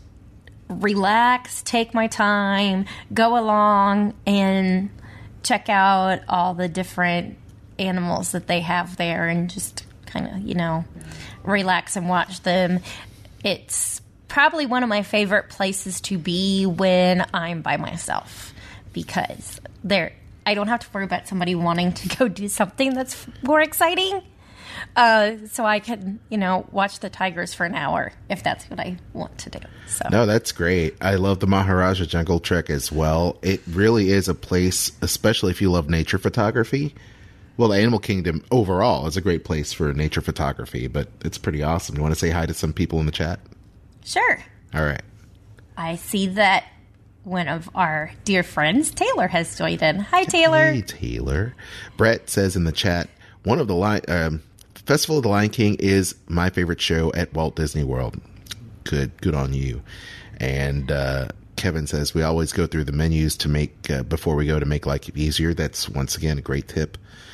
relax, take my time, go along and check out all the different animals that they have there and just kind of, you know, relax and watch them. It's probably one of my favorite places to be when I'm by myself because there, I don't have to worry about somebody wanting to go do something that's more exciting. Uh, so I can, you know, watch the tigers for an hour if that's what I want to do. So no, that's great. I love the Maharaja Jungle Trek as well. It really is a place, especially if you love nature photography. Well, the Animal Kingdom overall is a great place for nature photography, but it's pretty awesome. You want to say hi to some people in the chat? Sure. All right. I see that one of our dear friends, Taylor, has joined in. Hi, Taylor. Hey, Taylor. Brett says in the chat, one of the li- um, Festival of the Lion King is my favorite show at Walt Disney World. Good, good on you. And uh, Kevin says we always go through the menus to make uh, before we go to make life easier. That's once again a great tip.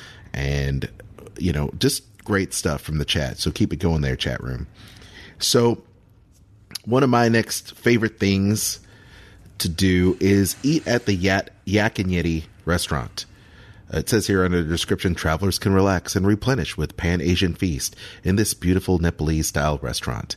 And you know, just great stuff from the chat. So keep it going there, chat room. So one of my next favorite things to do is eat at the Yak, Yak and Yeti restaurant. Uh, it says here under the description, travelers can relax and replenish with Pan-Asian Feast in this beautiful Nepalese-style restaurant.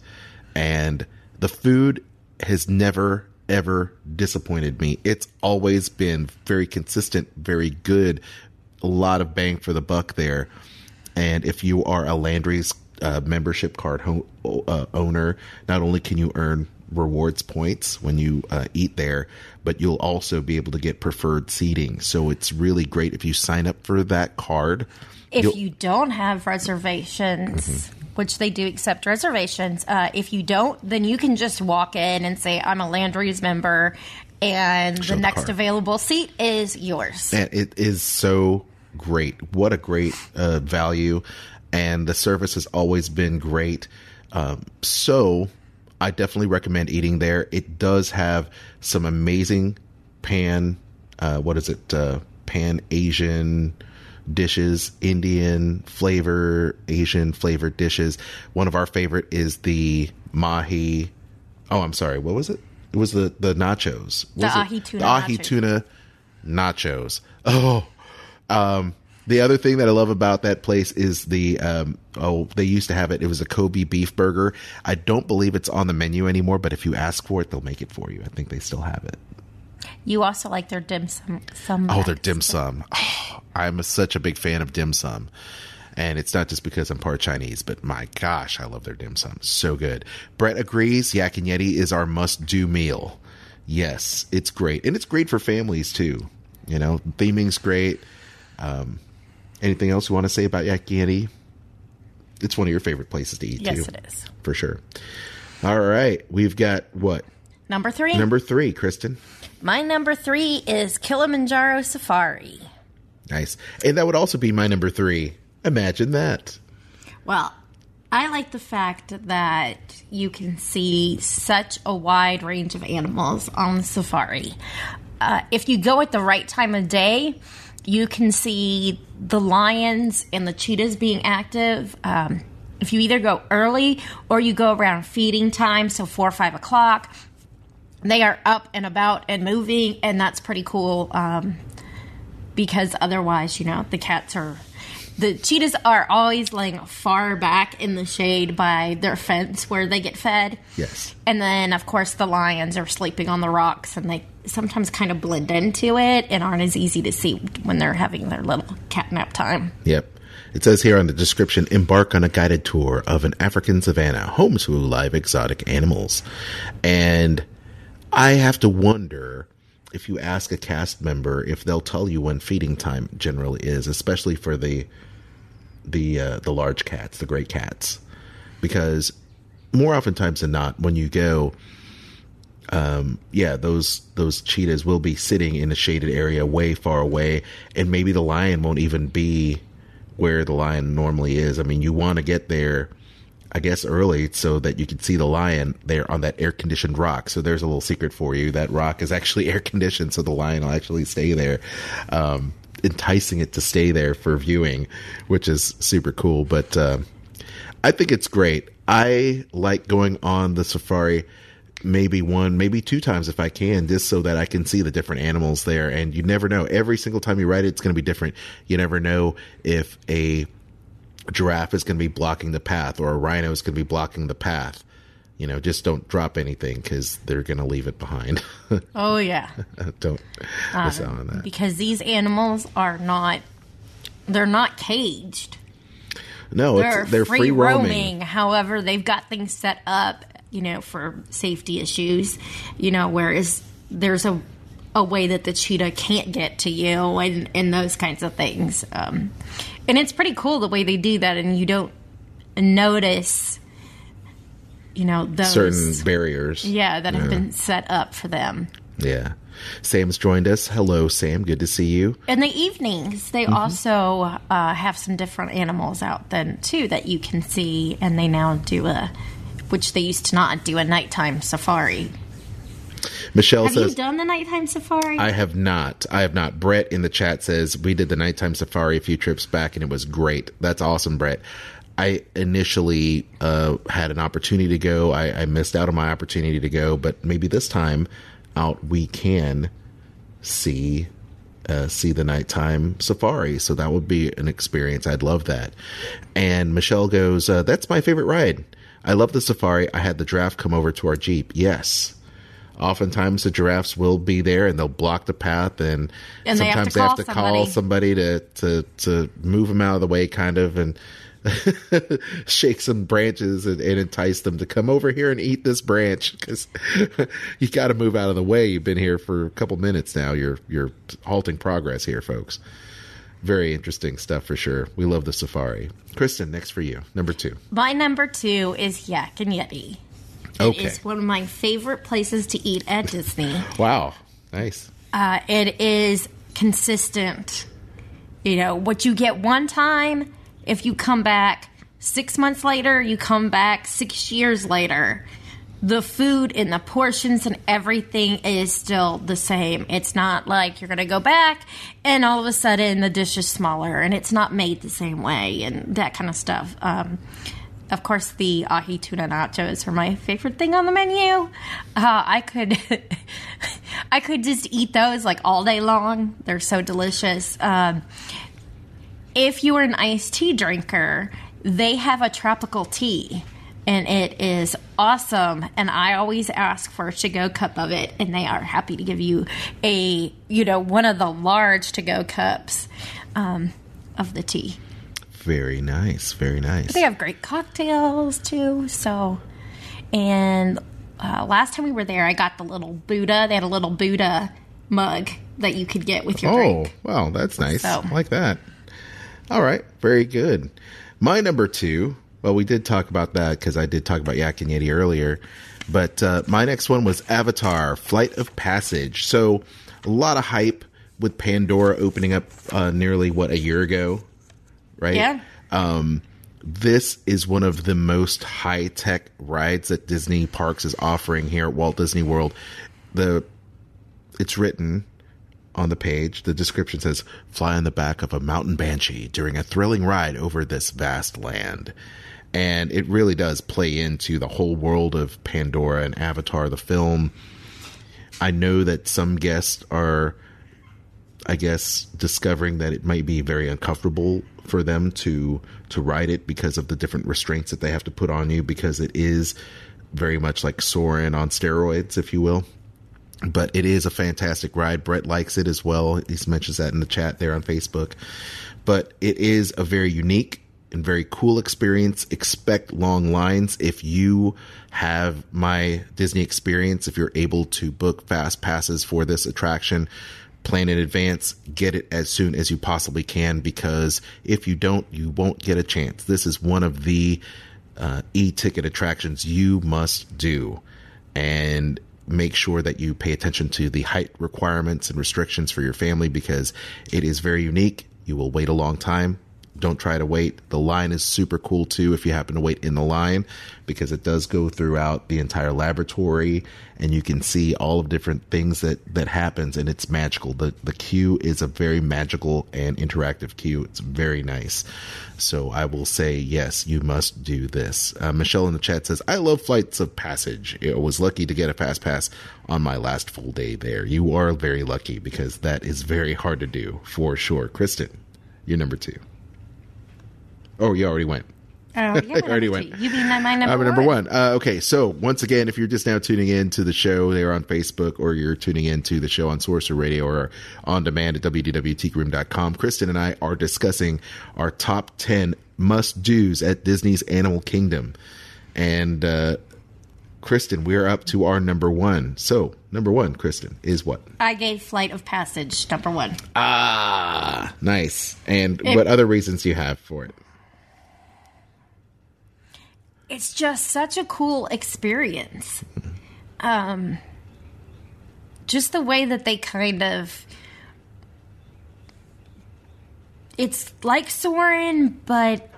And the food has never, ever disappointed me. It's always been very consistent, very good, a lot of bang for the buck there. And if you are a Landry's uh, membership card ho- uh, owner, not only can you earn rewards points when you uh, eat there, but you'll also be able to get preferred seating. So it's really great if you sign up for that card. If you don't have reservations, mm-hmm. which they do accept reservations, uh, if you don't, then you can just walk in and say, I'm a Landry's member, and Show the the next card. available seat is yours. And it is so great. What a great uh, value. And the service has always been great. Um, so I definitely recommend eating there. It does have some amazing pan, uh, what is it, uh, Pan-Asian dishes, Indian flavor, Asian flavored dishes. One of our favorite is the mahi. Oh, I'm sorry. What was it? It was the, the nachos. The Was ahi it? tuna The ahi nachos. tuna nachos. Oh, um, the other thing that I love about that place is the, um, oh, they used to have it. It was a Kobe beef burger. I don't believe it's on the menu anymore, but if you ask for it, they'll make it for you. I think they still have it. You also like their dim sum. Some Oh, their dim sum. Oh, I'm a, such a big fan of dim sum. And it's not just because I'm part Chinese, but my gosh, I love their dim sum. So good. Brett agrees. Yak and Yeti is our must-do meal. Yes, it's great. And it's great for families, too. You know, theming's great. Um, anything else you want to say about Yak and Yeti? It's one of your favorite places to eat, Yes, too. it is. For sure. All right. We've got what? Number three. Number three, Kristen. My number three is Kilimanjaro Safari. Nice. And that would also be my number three. Imagine that. Well, I like the fact that you can see such a wide range of animals on the safari. Uh, if you go at the right time of day, you can see the lions and the cheetahs being active. Um, if you either go early or you go around feeding time, so four or five o'clock, they are up and about and moving, and that's pretty cool um, because otherwise, you know, the cats are... The cheetahs are always laying far back in the shade by their fence where they get fed. Yes. And then, of course, the lions are sleeping on the rocks, and they sometimes kind of blend into it and aren't as easy to see when they're having their little catnap time. Yep. It says here on the description, embark on a guided tour of an African savanna, home to live exotic animals. And I have to wonder if you ask a cast member if they'll tell you when feeding time generally is, especially for the the uh, the large cats, the great cats, because more oftentimes than not, when you go, um, yeah, those those cheetahs will be sitting in a shaded area way far away, and maybe the lion won't even be where the lion normally is. I mean, you want to get there, I guess, early so that you can see the lion there on that air-conditioned rock. So there's a little secret for you. That rock is actually air-conditioned, so the lion will actually stay there, um, enticing it to stay there for viewing, which is super cool. But uh, I think it's great. I like going on the safari maybe one, maybe two times if I can, just so that I can see the different animals there. And you never know. Every single time you ride it, it's going to be different. You never know if a giraffe is going to be blocking the path or a rhino is going to be blocking the path. You know, just don't drop anything because they're going to leave it behind. Oh, yeah. Don't miss uh, out on that. Because these animals are not, they're not caged. No, they're, it's, they're free, free roaming. roaming. However, they've got things set up, you know, for safety issues, you know, whereas there's a a way that the cheetah can't get to you and, and those kinds of things. Um, and it's pretty cool the way they do that, and you don't notice, you know, those certain barriers. Yeah, that have yeah. been set up for them. Yeah. Sam's joined us. Hello, Sam. Good to see you. In the evenings, they mm-hmm. also uh, have some different animals out then, too, that you can see, and they now do a, which they used to not do, a nighttime safari. Michelle have says... Have you done the nighttime safari? I have not. I have not. Brett in the chat says, we did the nighttime safari a few trips back, and it was great. That's awesome, Brett. I initially uh, had an opportunity to go. I, I missed out on my opportunity to go, but maybe this time out we can see uh, see the nighttime safari. So that would be an experience. I'd love that. And Michelle goes, uh, that's my favorite ride. I love the safari. I had the giraffe come over to our Jeep. Yes. Oftentimes the giraffes will be there and they'll block the path, and, and sometimes they have to, they have to somebody. call somebody to, to, to move them out of the way, kind of, and shake some branches and, and entice them to come over here and eat this branch, because you got to move out of the way. You've been here for a couple minutes now. You're you're halting progress here, folks. Very interesting stuff for sure. We love the safari. Kristen, next for you, number two. My number two is Yak and Yeti. Okay. It is one of my favorite places to eat at Disney. Wow, nice. Uh, it is consistent. You know, what you get one time, if you come back six months later, you come back six years later, the food and the portions and everything is still the same. It's not like you're going to go back and all of a sudden the dish is smaller and it's not made the same way and that kind of stuff. Um, of course, the ahi tuna nachos are my favorite thing on the menu. Uh, I could, I could just eat those like all day long. They're so delicious. Um, If you are an iced tea drinker, they have a tropical tea, and it is awesome. And I always ask for a to-go cup of it, and they are happy to give you a, you know, one of the large to-go cups um, of the tea. Very nice, very nice. But they have great cocktails too. So, and uh, last time we were there, I got the little Buddha. They had a little Buddha mug that you could get with your oh, drink. Oh, wow, that's nice. So, I like that. All right. Very good. My number two, well, we did talk about that because I did talk about Yak and Yeti earlier, but uh, my next one was Avatar, Flight of Passage. So a lot of hype with Pandora opening up uh, nearly, what, a year ago, right? Yeah. Um, this is one of the most high-tech rides that Disney Parks is offering here at Walt Disney World. The It's written... on the page, the description says, fly on the back of a mountain banshee during a thrilling ride over this vast land. And it really does play into the whole world of Pandora and Avatar, the film. I know that some guests are, I guess, discovering that it might be very uncomfortable for them to, to ride it because of the different restraints that they have to put on you, because it is very much like Soarin' on steroids, if you will. But it is a fantastic ride. Brett likes it as well. He mentions that in the chat there on Facebook. But it is a very unique and very cool experience. Expect long lines. If you have my Disney experience, if you're able to book fast passes for this attraction, plan in advance, get it as soon as you possibly can, because if you don't, you won't get a chance. This is one of the uh, e-ticket attractions you must do. And make sure that you pay attention to the height requirements and restrictions for your family, because it is very unique. You will wait a long time. don't try to wait. The line is super cool too if you happen to wait in the line, because it does go throughout the entire laboratory and you can see all of different things that, that happens, and it's magical. The the queue is a very magical and interactive queue. It's very nice. So I will say, yes, you must do this. Uh, Michelle in the chat says, I love Flights of Passage. I was lucky to get a fast pass on my last full day there. You are very lucky, because that is very hard to do for sure. Kristen, you're number two. Oh, you already went. Oh, yeah, I already went. You mean my number I'm one? number one. Uh, okay, so once again, if you're just now tuning in to the show there on Facebook, or you're tuning in to the show on Sorcerer Radio or on demand at w w w dot tiki room dot com, Kristen and I are discussing our top ten must-dos at Disney's Animal Kingdom. And uh, Kristen, we're up to our number one. So, number one, Kristen, is what? I gave Flight of Passage number one. Ah, nice. And It- what other reasons do you have for it? It's just such a cool experience. Um, just the way that they kind of... It's like Soarin', but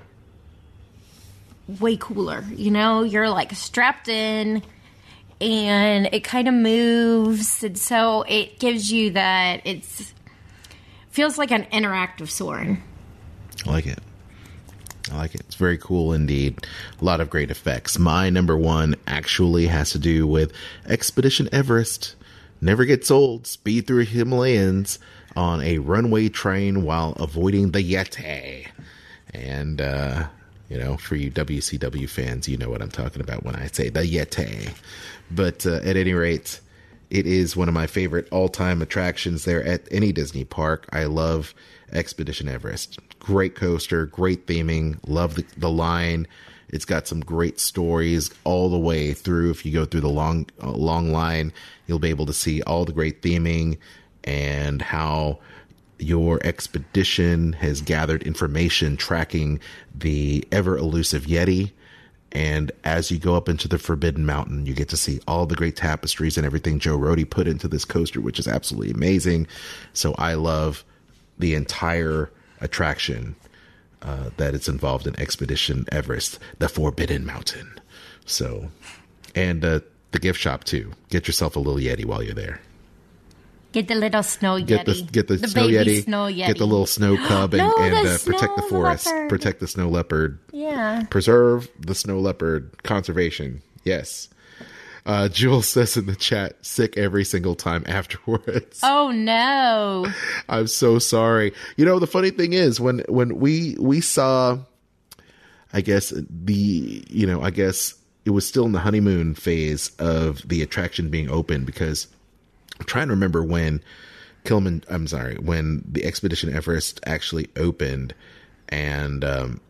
way cooler. You know, you're like strapped in and it kind of moves. And so it gives you that... It's feels like an interactive Soarin'. I like it. I like it. It's very cool indeed. A lot of great effects. My number one actually has to do with Expedition Everest. Never gets old. Speed through Himalayas on a runway train while avoiding the Yeti. And, uh, you know, for you W C W fans, you know what I'm talking about when I say the Yeti. But uh, at any rate, it is one of my favorite all-time attractions there at any Disney park. I love Expedition Everest. Great coaster, great theming, love the, the line. It's got some great stories all the way through. If you go through the long, uh, long line, you'll be able to see all the great theming and how your expedition has gathered information tracking the ever elusive Yeti. And as you go up into the Forbidden Mountain, you get to see all the great tapestries and everything Joe Rohde put into this coaster, which is absolutely amazing. So I love the entire attraction uh, that it's involved in Expedition Everest, the Forbidden Mountain. So, and uh, the gift shop too. Get yourself a little Yeti while you're there. Get the little snow Yeti. Get the get the, the snow, baby Yeti, snow Yeti. Get the little snow cub and, No, and the uh, protect the snow forest. leopard. Protect the snow leopard. Yeah. Preserve the snow leopard. Conservation. Yes. Uh, Jules says in the chat, sick every single time afterwards. Oh no. I'm so sorry. You know, the funny thing is when, when we, we saw, I guess the, you know, I guess it was still in the honeymoon phase of the attraction being open, because I'm trying to remember when Kilman, I'm sorry, when the Expedition Everest actually opened, and, um,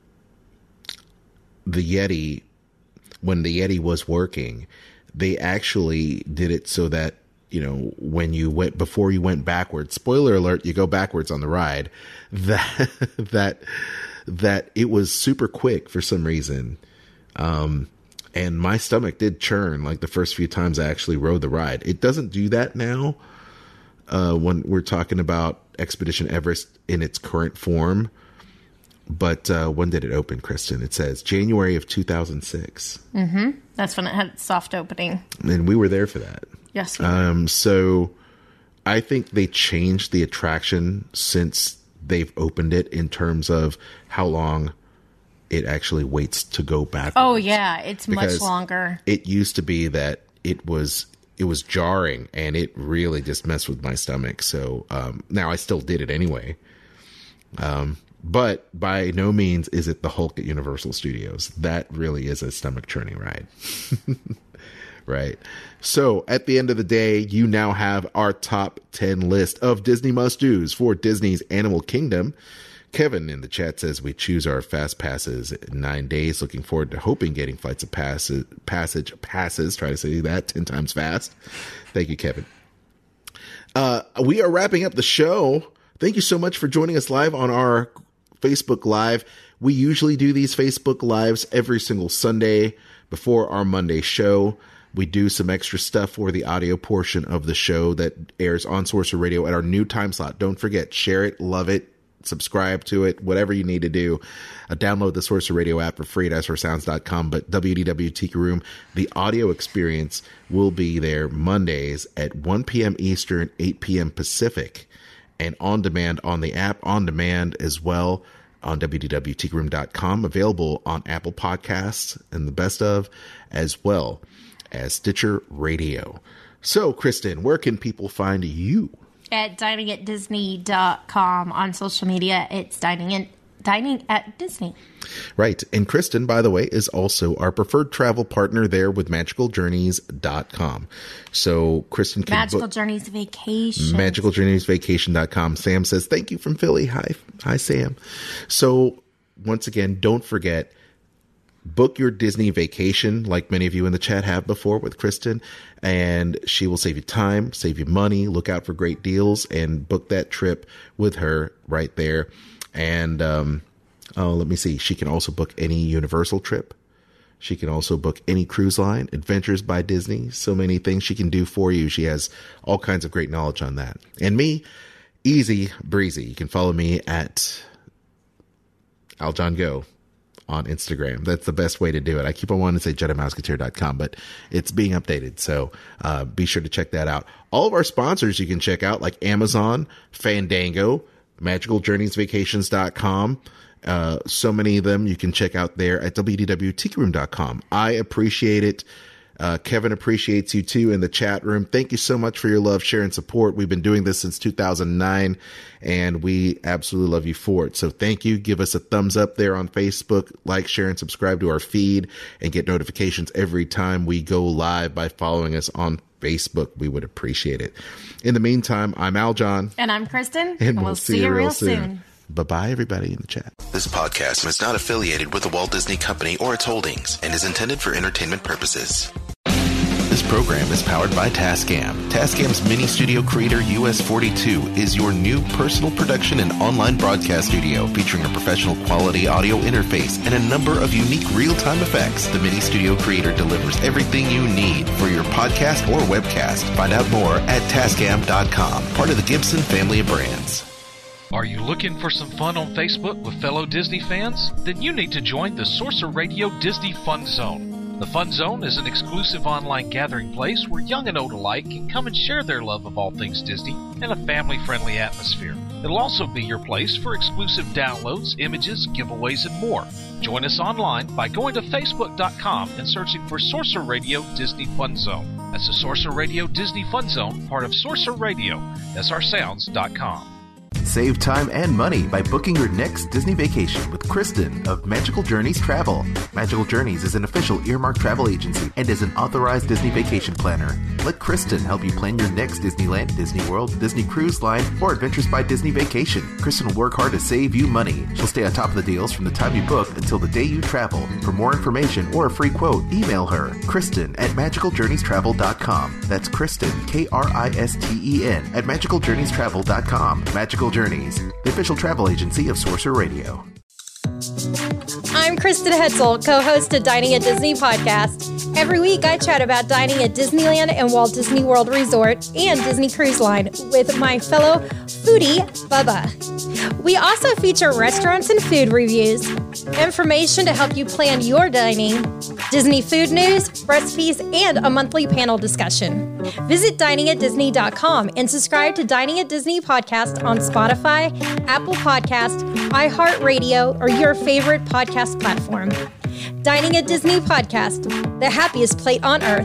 the Yeti, when the Yeti was working, they actually did it so that, you know, when you went, before you went backwards, spoiler alert, you go backwards on the ride, that, that, that it was super quick for some reason. Um, and my stomach did churn like the first few times I actually rode the ride. It doesn't do that now. Uh, when we're talking about Expedition Everest in its current form. But uh, when did it open, Kristen? It says January of two thousand six. Mm-hmm. That's when it had its soft opening. And we were there for that. Yes. We um, so I think they changed the attraction since they've opened it in terms of how long it actually waits to go back. Oh, yeah. It's Because much longer. It used to be that it was it was jarring and it really just messed with my stomach. So um, now I still did it anyway. Um But by no means is it the Hulk at Universal Studios. That really is a stomach churning ride. Right. So at the end of the day, you now have our top ten list of Disney must-dos for Disney's Animal Kingdom. Kevin in the chat says we choose our fast passes in nine days. Looking forward to hoping getting Flights of Passage, passage passes. Try to say that ten times fast. Thank you, Kevin. Uh, we are wrapping up the show. Thank you so much for joining us live on our Facebook Live. We usually do these Facebook Lives every single Sunday before our Monday show. We do some extra stuff for the audio portion of the show that airs on Sorcerer Radio at our new time slot. Don't forget, share it, love it, subscribe to it, whatever you need to do. Uh, download the Sorcerer Radio app for free at S R sounds dot com. But W D W Tiki Room, the audio experience will be there Mondays at one p.m. Eastern, eight p.m. Pacific, and on demand on the app, on demand as well on W D W Tiki Room dot com, available on Apple Podcasts and the best of, as well as Stitcher Radio. So, Kristen, where can people find you? At dining at disney dot com. On social media, it's dining at, dining at Disney. Right. And Kristen, by the way, is also our preferred travel partner there with magical journeys dot com. So Kristen can Magical book Journeys Vacation. magical journeys vacation dot com. Sam says, thank you from Philly. Hi. Hi, Sam. So once again, don't forget, book your Disney vacation like many of you in the chat have before with Kristen, and she will save you time, save you money, look out for great deals, and book that trip with her right there. And, um, oh, let me see. She can also book any Universal trip. She can also book any cruise line, Adventures by Disney. So many things she can do for you. She has all kinds of great knowledge on that. And me, easy breezy. You can follow me at AlJohnGo on Instagram. That's the best way to do it. I keep on wanting to say Jedi Mouseketeer dot com, but it's being updated. So uh, be sure to check that out. All of our sponsors you can check out, like Amazon, Fandango, magical journeys vacations dot com. Uh, so many of them you can check out there at W D W Tiki Room dot com. I appreciate it. Uh, Kevin appreciates you too in the chat room. Thank you so much for your love, share, and support. We've been doing this since two thousand nine, and we absolutely love you for it. So thank you. Give us a thumbs up there on Facebook, like, share, and subscribe to our feed, and get notifications every time we go live by following us on Facebook. We would appreciate it. In the meantime, I'm Aljon. And I'm Kristen. And, and we'll, we'll see, see you real soon. soon. Bye-bye, everybody in the chat. This podcast is not affiliated with the Walt Disney Company or its holdings and is intended for entertainment purposes. This program is powered by Tascam. Tascam's Mini Studio Creator U S forty-two is your new personal production and online broadcast studio featuring a professional quality audio interface and a number of unique real-time effects. The Mini Studio Creator delivers everything you need for your podcast or webcast. Find out more at Tascam dot com, part of the Gibson family of brands. Are you looking for some fun on Facebook with fellow Disney fans? Then you need to join the Sorcerer Radio Disney Fun Zone. The Fun Zone is an exclusive online gathering place where young and old alike can come and share their love of all things Disney in a family-friendly atmosphere. It'll also be your place for exclusive downloads, images, giveaways, and more. Join us online by going to facebook dot com and searching for Sorcerer Radio Disney Fun Zone. That's the Sorcerer Radio Disney Fun Zone, part of Sorcerer Radio, S R sounds dot com. Save time and money by booking your next Disney vacation with Kristen of Magical Journeys Travel. Magical Journeys is an official earmarked travel agency and is an authorized Disney vacation planner. Let Kristen help you plan your next Disneyland, Disney World, Disney Cruise Line, or Adventures by Disney vacation. Kristen will work hard to save you money. She'll stay on top of the deals from the time you book until the day you travel. For more information or a free quote, email her, Kristen at magical journeys travel dot com. That's Kristen, K R I S T E N, at magical journeys travel dot com. Magical Journeys, the official travel agency of Sorcerer Radio. I'm Kristen Hetzel, co-host of Dining at Disney podcast. Every week I chat about dining at Disneyland and Walt Disney World Resort and Disney Cruise Line with my fellow foodie, Bubba. We also feature restaurants and food reviews, information to help you plan your dining, Disney food news, recipes, and a monthly panel discussion. Visit dining at disney dot com and subscribe to Dining at Disney podcast on Spotify, Apple Podcast, iHeartRadio, or your favorite podcast platform. Dining at Disney podcast, the happiest plate on earth.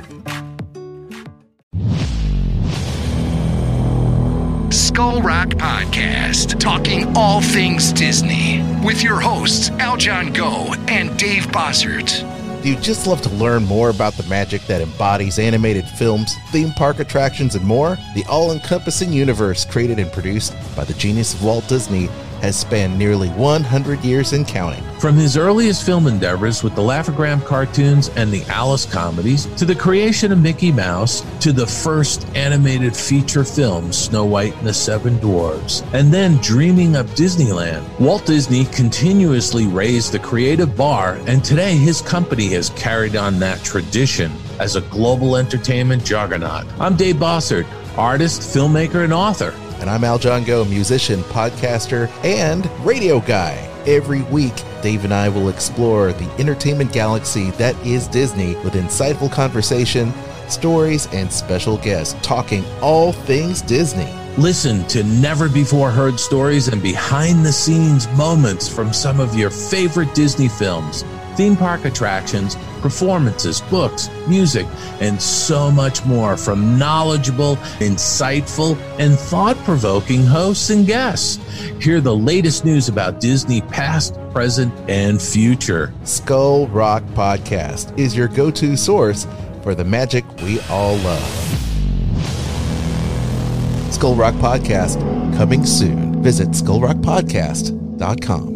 Skull Rock Podcast, talking all things Disney, with your hosts Aljon Go and Dave Bossert. Do you just love to learn more about the magic that embodies animated films, theme park attractions, and more? The all-encompassing universe created and produced by the genius of Walt Disney has spanned nearly one hundred years and counting. From his earliest film endeavors with the Laugh-O-Gram cartoons and the Alice comedies, to the creation of Mickey Mouse, to the first animated feature film, Snow White and the Seven Dwarfs, and then dreaming of Disneyland, Walt Disney continuously raised the creative bar, and today his company has carried on that tradition as a global entertainment juggernaut. I'm Dave Bossert, artist, filmmaker, and author. And I'm Al John Go, musician, podcaster, and radio guy. Every week, Dave and I will explore the entertainment galaxy that is Disney with insightful conversation, stories, and special guests talking all things Disney. Listen to never-before-heard stories and behind-the-scenes moments from some of your favorite Disney films, theme park attractions, performances, books, music, and so much more from knowledgeable, insightful, and thought-provoking hosts and guests. Hear the latest news about Disney past, present, and future. Skull Rock Podcast is your go-to source for the magic we all love. Skull Rock Podcast, coming soon. Visit skull rock podcast dot com.